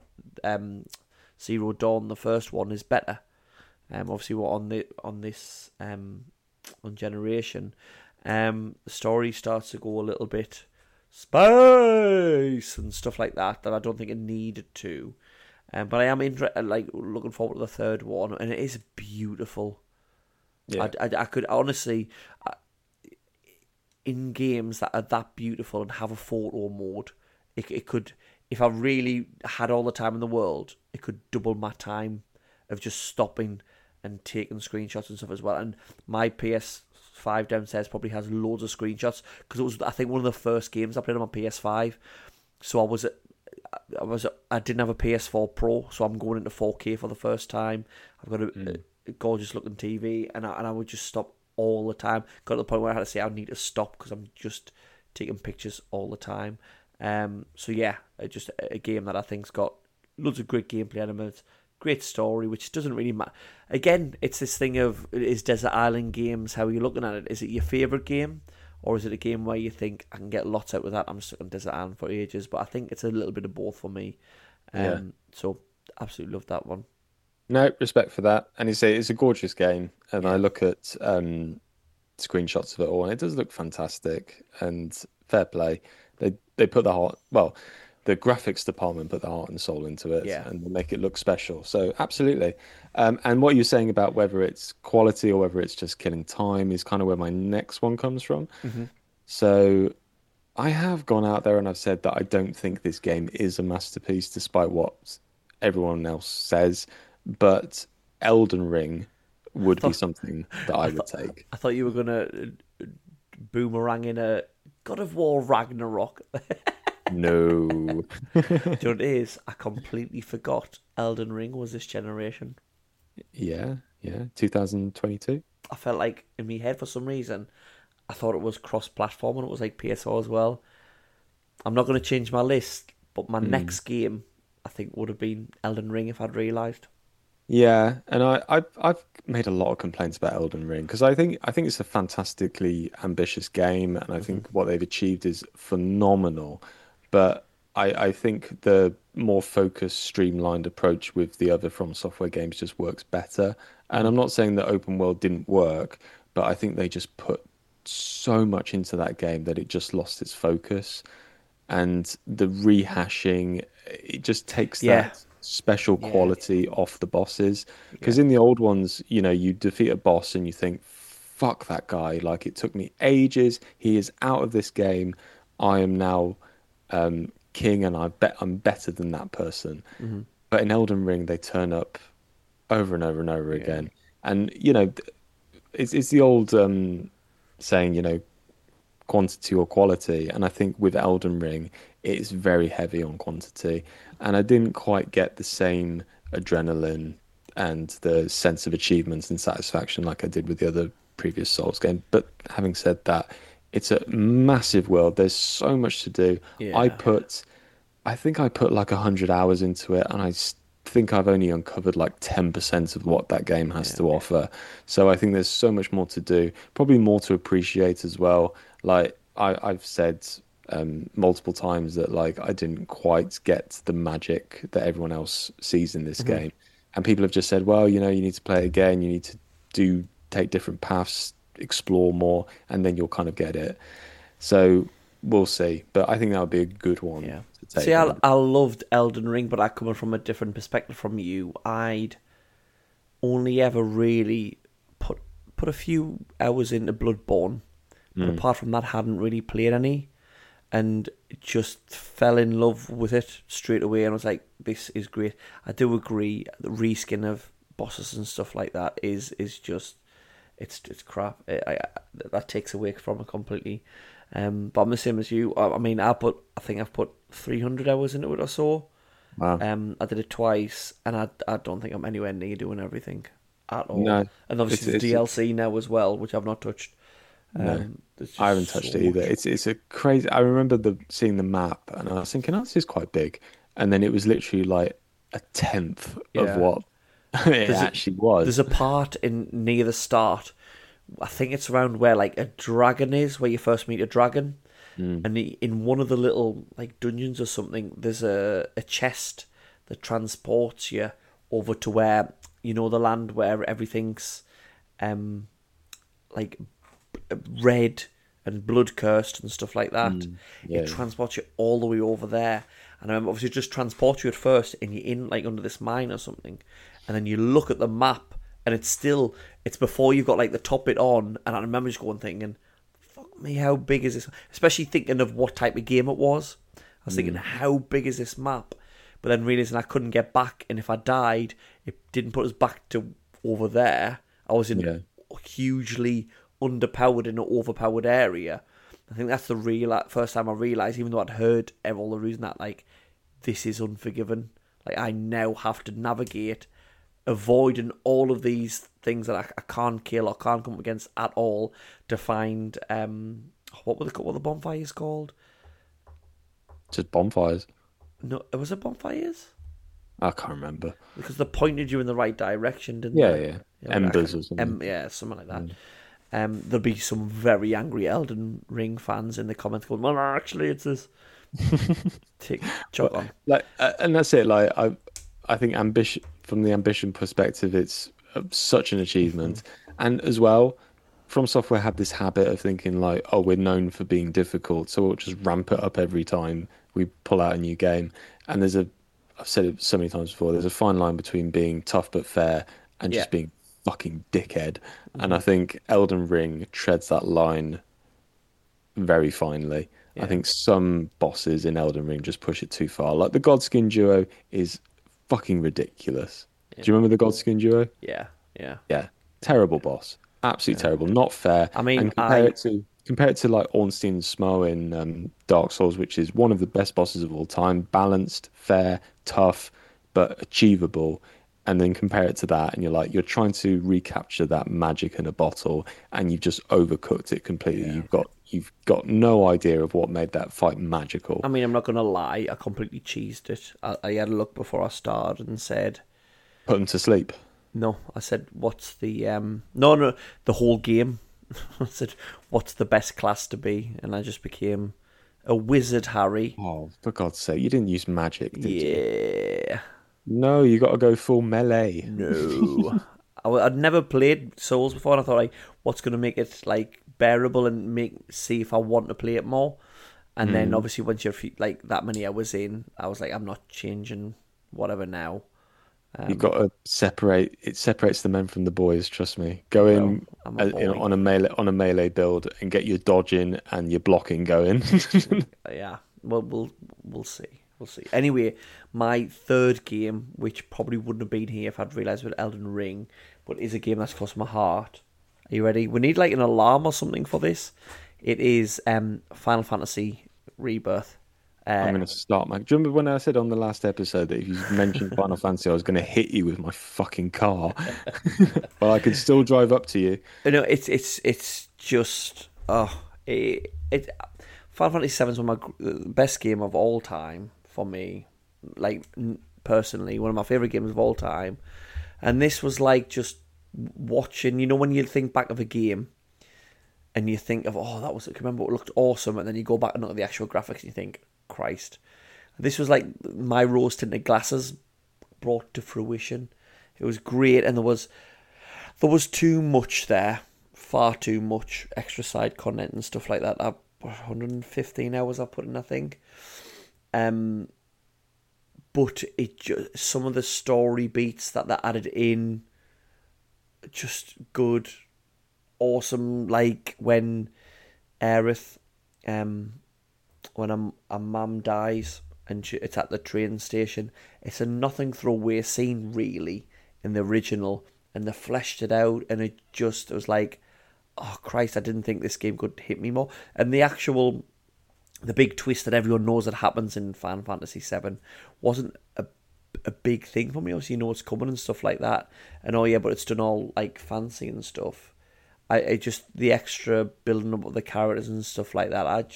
Speaker 1: Zero Dawn, the first one, is better. Obviously, what on this on Generation, the story starts to go a little bit space and stuff like that I don't think it needed to. But I am looking forward to the third one, and it is beautiful.
Speaker 2: Yeah.
Speaker 1: I could honestly, in games that are that beautiful and have a photo mode, it could, if I really had all the time in the world, it could double my time of just stopping and taking screenshots and stuff as well. And my PS5 downstairs probably has loads of screenshots because it was, I think, one of the first games I played on my PS5. So I didn't have a PS4 Pro, so I'm going into 4K for the first time. I've got a gorgeous looking TV, and I would just stop all the time. Got to the point where I had to say I need to stop because I'm just taking pictures all the time. So yeah, just a game that I think's got loads of great gameplay elements, great story, which doesn't really matter. Again, it's this thing of, is Desert Island Games, how are you looking at it? Is it your favourite game? Or is it a game where you think, I can get lots out of that, I'm stuck on Desert Island for ages? But I think it's a little bit of both for me. So, absolutely love that one.
Speaker 2: No, respect for that. And it's a gorgeous game. And I look at screenshots of it all, and it does look fantastic. And fair play. They put the heart, well, the graphics department put the heart and soul into it, and they make it look special. So absolutely. And what you're saying about whether it's quality or whether it's just killing time is kind of where my next one comes from.
Speaker 1: Mm-hmm.
Speaker 2: So I have gone out there and I've said that I don't think this game is a masterpiece, despite what everyone else says. But Elden Ring would be something that I would take.
Speaker 1: I thought you were going to boomerang in a God of War Ragnarok.
Speaker 2: No.
Speaker 1: Do you know what it is? I completely forgot Elden Ring was this generation.
Speaker 2: Yeah, 2022.
Speaker 1: I felt like in my head for some reason, I thought it was cross-platform and it was like PS4 as well. I'm not going to change my list, but my next game, I think, would have been Elden Ring if I'd realised.
Speaker 2: Yeah, and I've made a lot of complaints about Elden Ring because I think it's a fantastically ambitious game, and I think what they've achieved is phenomenal. But I think the more focused, streamlined approach with the other From Software games just works better. And I'm not saying that open world didn't work, but I think they just put so much into that game that it just lost its focus. And the rehashing, it just takes that special quality off the bosses. Because in the old ones, you defeat a boss and you think, fuck that guy. Like, it took me ages. He is out of this game. I am now king, and I bet I'm better than that person. But in Elden Ring, they turn up over and over and over again. And, it's the old saying, quantity or quality. And I think with Elden Ring, it's very heavy on quantity. And I didn't quite get the same adrenaline and the sense of achievements and satisfaction like I did with the other previous Souls game. But having said that, it's a massive world. There's so much to do.
Speaker 1: Yeah.
Speaker 2: I think I put like 100 hours into it, and I think I've only uncovered like 10% of what that game has to offer. So I think there's so much more to do, probably more to appreciate as well. Like I've said multiple times that like I didn't quite get the magic that everyone else sees in this game. And people have just said, well, you need to play it again. You need to take different paths, explore more, and then you'll kind of get it. So we'll see. But I think that would be a good one to take.
Speaker 1: See, I loved Elden Ring, but I come from a different perspective from you. I'd only ever really put a few hours into Bloodborne, but apart from that, hadn't really played any, and just fell in love with it straight away. And I was like, this is great. I do agree, the reskin of bosses and stuff like that is just it's crap. That takes away from it completely. But I'm the same as you. I mean, I think I've put 300 hours into it or so.
Speaker 2: Wow.
Speaker 1: I did it twice, and I don't think I'm anywhere near doing everything at all.
Speaker 2: No,
Speaker 1: and obviously the DLC now as well, which I've not touched.
Speaker 2: No, I haven't touched it either. It's a crazy. I remember seeing the map, and I was thinking, oh, this is quite big, and then it was literally like a tenth of what it actually was.
Speaker 1: There's a part near the start. I think it's around where like a dragon is, where you first meet a dragon, And in one of the little like dungeons or something, there's a chest that transports you over to where, you know, the land where everything's like red and blood cursed and stuff like that. It transports you all the way over there. And I remember obviously it just transports you at first, and you're in like under this mine or something, and then you look at the map, and it's before you've got like the top bit on. And I remember just going thinking, fuck me, how big is this? Especially thinking of what type of game it was. I was thinking, how big is this map? But then realising I couldn't get back, and if I died, it didn't put us back to over there. I was in a hugely underpowered and overpowered area. I think that's the first time I realised, even though I'd heard all the reason that, like, this is Unforgiven. Like, I now have to navigate, avoiding all of these things that I can't kill or can't come up against at all to find, what were the bonfires called?
Speaker 2: Just bonfires.
Speaker 1: No, was it bonfires?
Speaker 2: I can't remember.
Speaker 1: Because they pointed you in the right direction, didn't
Speaker 2: they?
Speaker 1: Yeah.
Speaker 2: Embers or something.
Speaker 1: Something like that. There'll be some very angry Elden Ring fans in the comments going, well, actually, it's this. Jog on.
Speaker 2: Like, and that's it. Like, I think ambition, from the ambition perspective, it's such an achievement. And as well, From Software had this habit of thinking like, oh, we're known for being difficult, so we'll just ramp it up every time we pull out a new game. And I've said it so many times before, there's a fine line between being tough but fair and just being fucking dickhead. And I think Elden Ring treads that line very finely. I think some bosses in Elden Ring just push it too far. Like the Godskin duo is fucking ridiculous. Do you remember the Godskin duo?
Speaker 1: Yeah.
Speaker 2: Terrible boss. Absolutely terrible. Not fair.
Speaker 1: I mean,
Speaker 2: and compare it to like Ornstein and Smough in Dark Souls, which is one of the best bosses of all time. Balanced, fair, tough, but achievable. And then compare it to that, and you're trying to recapture that magic in a bottle, and you've just overcooked it completely. You've got no idea of what made that fight magical.
Speaker 1: I mean, I'm not going to lie, I completely cheesed it. I had a look before I started and said,
Speaker 2: put them to sleep.
Speaker 1: No, I said, what's the the whole game. I said, what's the best class to be? And I just became a wizard, Harry.
Speaker 2: Oh, for God's sake, you didn't use magic, did you?
Speaker 1: Yeah.
Speaker 2: No, you got to go full melee.
Speaker 1: No. I'd never played Souls before, and I thought, like, what's going to make it like bearable and see if I want to play it more. And then obviously once you're like that many hours in, I was like, I'm not changing whatever now.
Speaker 2: You've got to separate. It separates the men from the boys. Trust me. Go in on a melee build and get your dodging and your blocking going.
Speaker 1: Yeah. Well, we'll see. We'll see. Anyway, my third game, which probably wouldn't have been here if I'd realised with Elden Ring, but is a game that's close to my heart. Are you ready? We need like an alarm or something for this. It is Final Fantasy Rebirth.
Speaker 2: I'm going to start, Mike. Do you remember when I said on the last episode that if you mentioned Final Fantasy, I was going to hit you with my fucking car? But I could still drive up to you.
Speaker 1: No, it's just Final Fantasy 7 is one of my best game of all time for me. Like personally, one of my favorite games of all time. And this was like just watching. You know, when you think back of a game. And you think of, that was, I remember it looked awesome, and then you go back and look at the actual graphics and you think, Christ. This was like my rose-tinted glasses brought to fruition. It was great, and there was too much there, far too much extra side content and stuff like that. 115 hours I put in, I think. But some of the story beats that added in, just good. Awesome, like when Aerith, when a mum dies and it's at the train station. It's a nothing throwaway scene, really, in the original, and they fleshed it out, and it was like, oh Christ, I didn't think this game could hit me more. And the big twist that everyone knows that happens in Final Fantasy VII wasn't a big thing for me. Obviously, you know what's coming and stuff like that, and but it's done all like fancy and stuff. I just the extra building up of the characters and stuff like that.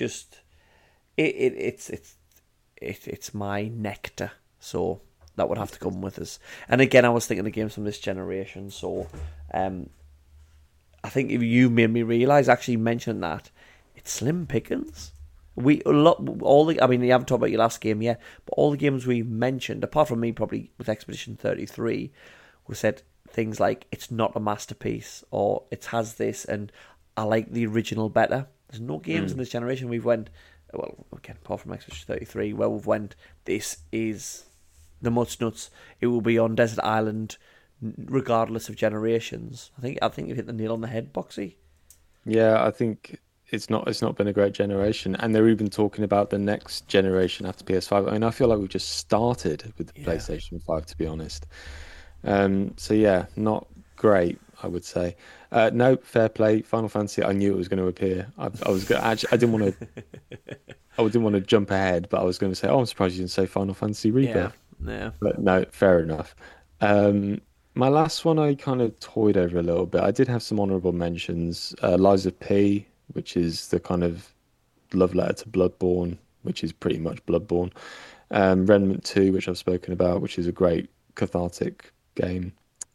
Speaker 1: It's my nectar. So that would have to come with us. And again, I was thinking of games from this generation. So I think if you made me realise, actually mentioned that it's slim pickings. I mean, you haven't talked about your last game yet, but all the games we mentioned, apart from me probably with Expedition 33, we said things like it's not a masterpiece or it has this and I like the original better. There's no games in this generation we've went, well, again, apart from Expedition 33, where we've went, this is the Mutts Nuts. It will be on Desert Island regardless of generations. I think you've hit the nail on the head, Boxy.
Speaker 2: Yeah, I think it's not been a great generation, and they're even talking about the next generation after PS5. I mean, I feel like we've just started with the PlayStation 5, to be honest. So yeah, not great, I would say. No, fair play. Final Fantasy, I knew it was going to appear. I was actually, I didn't want to jump ahead, but I was going to say, oh, I'm surprised you didn't say Final Fantasy Rebirth.
Speaker 1: Yeah.
Speaker 2: But no, fair enough. My last one I kind of toyed over a little bit. I did have some honorable mentions. Lies of P, which is the kind of love letter to Bloodborne, which is pretty much Bloodborne. Remnant 2, which I've spoken about, which is a great cathartic game.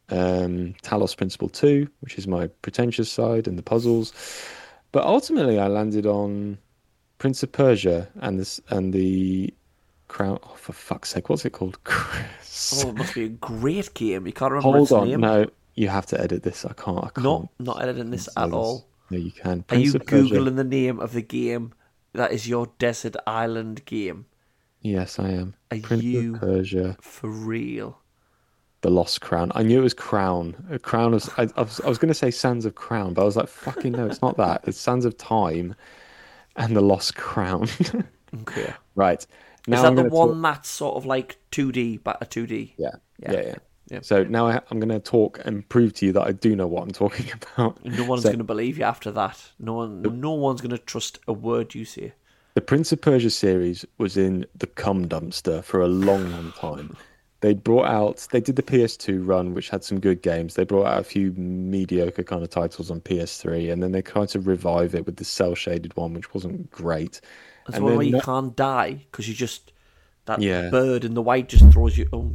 Speaker 2: Talos Principle 2, which is my pretentious side and the puzzles. But ultimately I landed on Prince of Persia and the Crown. Oh, for fuck's sake, what's it called?
Speaker 1: Oh, it must be a great game. You can't remember its
Speaker 2: Hold on,
Speaker 1: name.
Speaker 2: no, you have to edit this. I can't.
Speaker 1: No, not editing this at all.
Speaker 2: No, you can.
Speaker 1: Are you
Speaker 2: Prince of Persia.
Speaker 1: Googling the name of the game that is your Desert Island game?
Speaker 2: Yes, I am.
Speaker 1: Are
Speaker 2: Prince
Speaker 1: you
Speaker 2: of Persia,
Speaker 1: for real?
Speaker 2: The Lost Crown. I knew it was Crown. A Crown was. I was going to say Sands of Crown, but I was like, fucking no, it's not that. It's Sands of Time and the Lost Crown.
Speaker 1: Okay.
Speaker 2: Right. Now
Speaker 1: Is that
Speaker 2: I'm
Speaker 1: the
Speaker 2: gonna
Speaker 1: one
Speaker 2: talk...
Speaker 1: that's sort of like 2D, but a 2D?
Speaker 2: Yeah. So now I'm going to talk and prove to you that I do know what I'm talking about.
Speaker 1: No one's going to believe you after that. No one's going to trust a word you say.
Speaker 2: The Prince of Persia series was in the cum dumpster for a long, long time. They did the PS2 run, which had some good games. They brought out a few mediocre kind of titles on PS3, and then they tried to revive it with the cell-shaded one, which wasn't great.
Speaker 1: That's
Speaker 2: And
Speaker 1: one
Speaker 2: then
Speaker 1: where you can't die because that
Speaker 2: Yeah.
Speaker 1: bird in the white just throws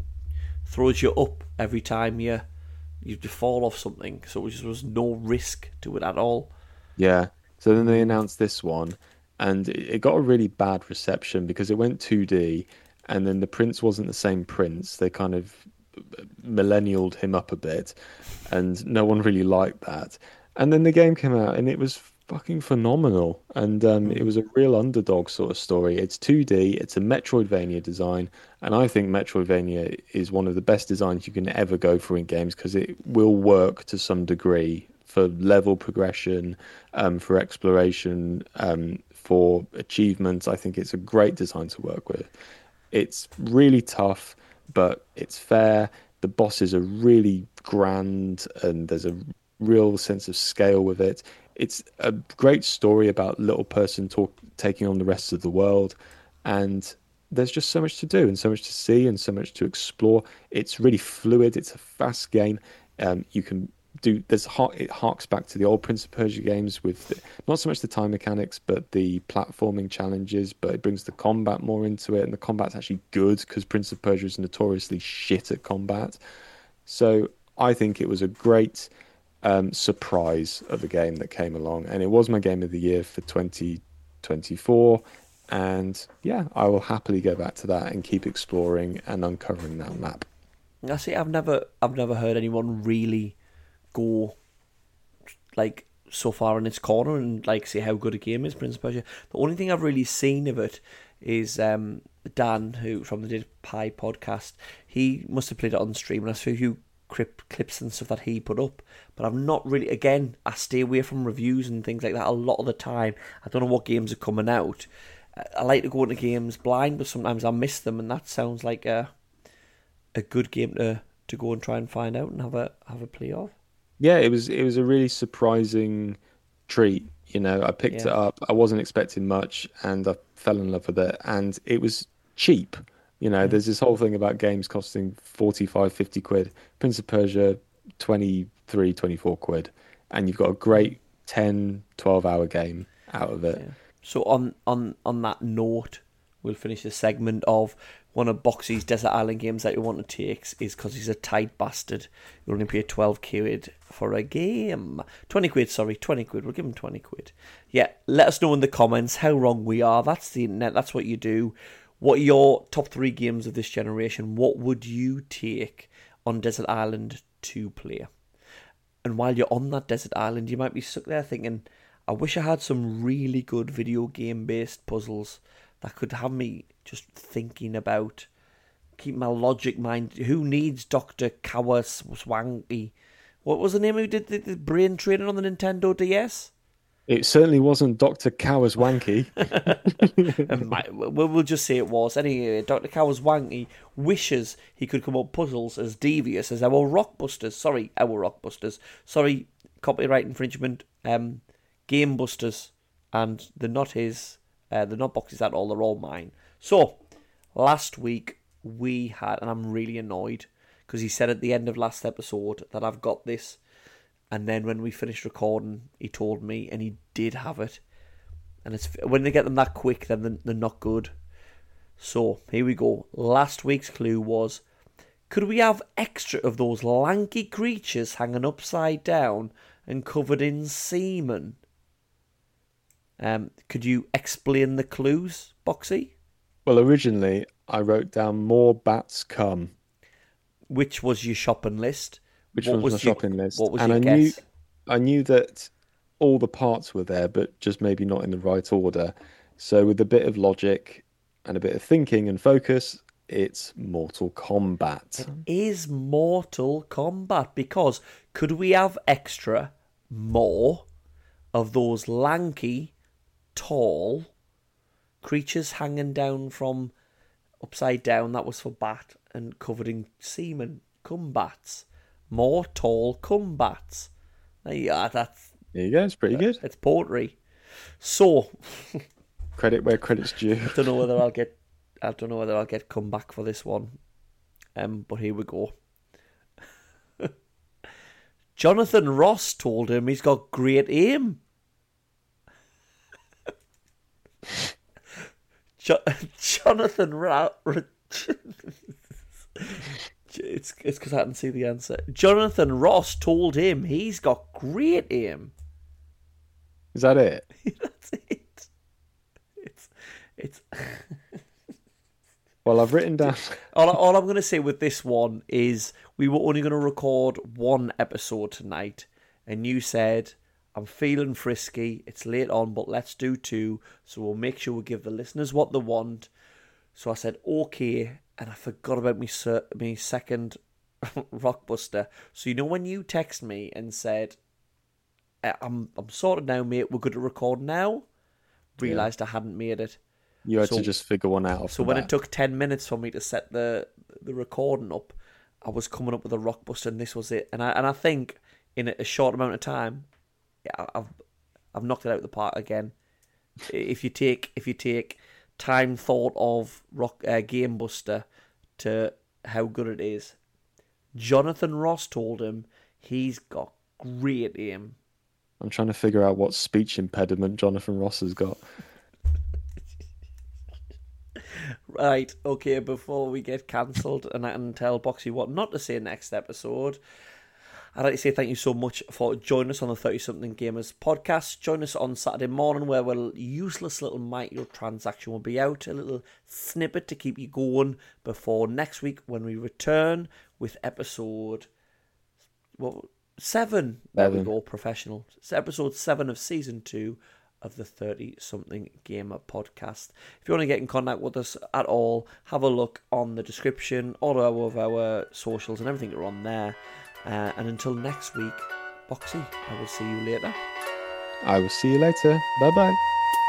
Speaker 1: you up every time you fall off something. So there was no risk to it at all.
Speaker 2: Yeah. So then they announced this one, and it got a really bad reception because it went 2D, and then the prince wasn't the same prince. They kind of millennialed him up a bit, and no one really liked that. And then the game came out, and it was fucking phenomenal. And it was a real underdog sort of story. It's 2D, it's a Metroidvania design, and I think Metroidvania is one of the best designs you can ever go for in games because it will work to some degree for level progression, for exploration, for achievements. I think it's a great design to work with. It's really tough, but it's fair. The bosses are really grand, and there's a real sense of scale with it. It's a great story about little person taking on the rest of the world, and there's just so much to do and so much to see and so much to explore. It's really fluid. It's a fast game. You can do. It harks back to the old Prince of Persia games with not so much the time mechanics, but the platforming challenges. But it brings the combat more into it, and the combat's actually good because Prince of Persia is notoriously shit at combat. So I think it was a great surprise of a game that came along, and it was my game of the year for 2024. And yeah, I will happily go back to that and keep exploring and uncovering that map.
Speaker 1: I see. I've never heard anyone really go like so far in its corner and like say how good a game is Prince of Persia. The only thing I've really seen of it is Dan, who from the Did Pie podcast, he must have played it on stream, and I saw a few clips and stuff that he put up, but I've not really. Again, I stay away from reviews and things like that a lot of the time. I don't know what games are coming out. I like to go into games blind, but sometimes I miss them, and that sounds like a good game to go and try and find out and have a play of.
Speaker 2: Yeah, it was a really surprising treat. I picked it up. I wasn't expecting much, and I fell in love with it. And it was cheap. There's this whole thing about games costing 45, 50 quid. Prince of Persia, 23, 24 quid, and you've got a great 10, 12-hour game out of it.
Speaker 1: Yeah. So on that note, we'll finish the segment of one of Boxy's Desert Island games that you want to take is because he's a tight bastard. You only pay 12 quid for a game. 20 quid, sorry, 20 quid. We'll give him 20 quid. Yeah, let us know in the comments how wrong we are. That's the internet. That's what you do. What are your top 3 games of this generation? What would you take on Desert Island to play? And while you're on that desert island, you might be stuck there thinking, I wish I had some really good video game-based puzzles that could have me just thinking about, keep my logic mind. Who needs Dr. Kawaswanki? What was the name who did the brain training on the Nintendo DS?
Speaker 2: It certainly wasn't Dr. Kawaswanki.
Speaker 1: We'll just say it was. Anyway, Dr. Kawaswanki wishes he could come up with puzzles as devious as our Rockbusters. Sorry, our Rockbusters. Sorry, copyright infringement. Game Busters. And they're not his. They're not Boxy's at all. They're all mine. So, last week we had, and I'm really annoyed, because he said at the end of last episode that I've got this. And then when we finished recording, he told me, and he did have it. And it's when they get them that quick, then they're not good. So, here we go. Last week's clue was, could we have extra of those lanky creatures hanging upside down and covered in semen? Could you explain the clues, Boxy?
Speaker 2: Well, originally, I wrote down more bats come.
Speaker 1: Which was your shopping list?
Speaker 2: Which was my shopping list?
Speaker 1: What was your guess?
Speaker 2: I knew that all the parts were there, but just maybe not in the right order. So with a bit of logic and a bit of thinking and focus, it's Mortal Kombat.
Speaker 1: It is Mortal Kombat, because could we have extra more of those lanky, tall creatures hanging down from upside down? That was for bat, and covered in semen. Combats. More tall combats. There you are.
Speaker 2: There you go. It's pretty good.
Speaker 1: It's poetry. So,
Speaker 2: credit where credit's due.
Speaker 1: I don't know whether I'll get comeback for this one. But here we go. Jonathan Ross told him he's got great aim. Jonathan It's because I didn't see the answer. Jonathan Ross told him he's got great aim.
Speaker 2: Is that it?
Speaker 1: That's it. It's.
Speaker 2: Well, I've written down.
Speaker 1: All I'm going to say with this one is we were only going to record one episode tonight, and you said, I'm feeling frisky. It's late on, but let's do 2, so we'll make sure we give the listeners what they want. So I said, okay. And I forgot about me second Rockbuster. So you know when you text me and said, I'm sorted now, mate, we're good to record now? Realised I hadn't made it.
Speaker 2: You had to just figure one out.
Speaker 1: So when it took 10 minutes for me to set the recording up, I was coming up with a Rockbuster, and this was it. And I think in a short amount of time, yeah, I've knocked it out of the park again. If you take time thought of Game Buster to how good it is. Jonathan Ross told him he's got great aim.
Speaker 2: I'm trying to figure out what speech impediment Jonathan Ross has got.
Speaker 1: Right, okay, before we get cancelled and I can tell Boxy what not to say next episode, I'd like to say thank you so much for joining us on the 30-something Gamers podcast. Join us on Saturday morning where a useless little microtransaction will be out, a little snippet to keep you going before next week when we return with episode 7. There we go, professional. It's episode 7 of season 2 of the 30-something Gamer podcast. If you want to get in contact with us at all, have a look on the description. All of our socials and everything are on there. And until next week, Boxy, I will see you later.
Speaker 2: I will see you later. Bye-bye.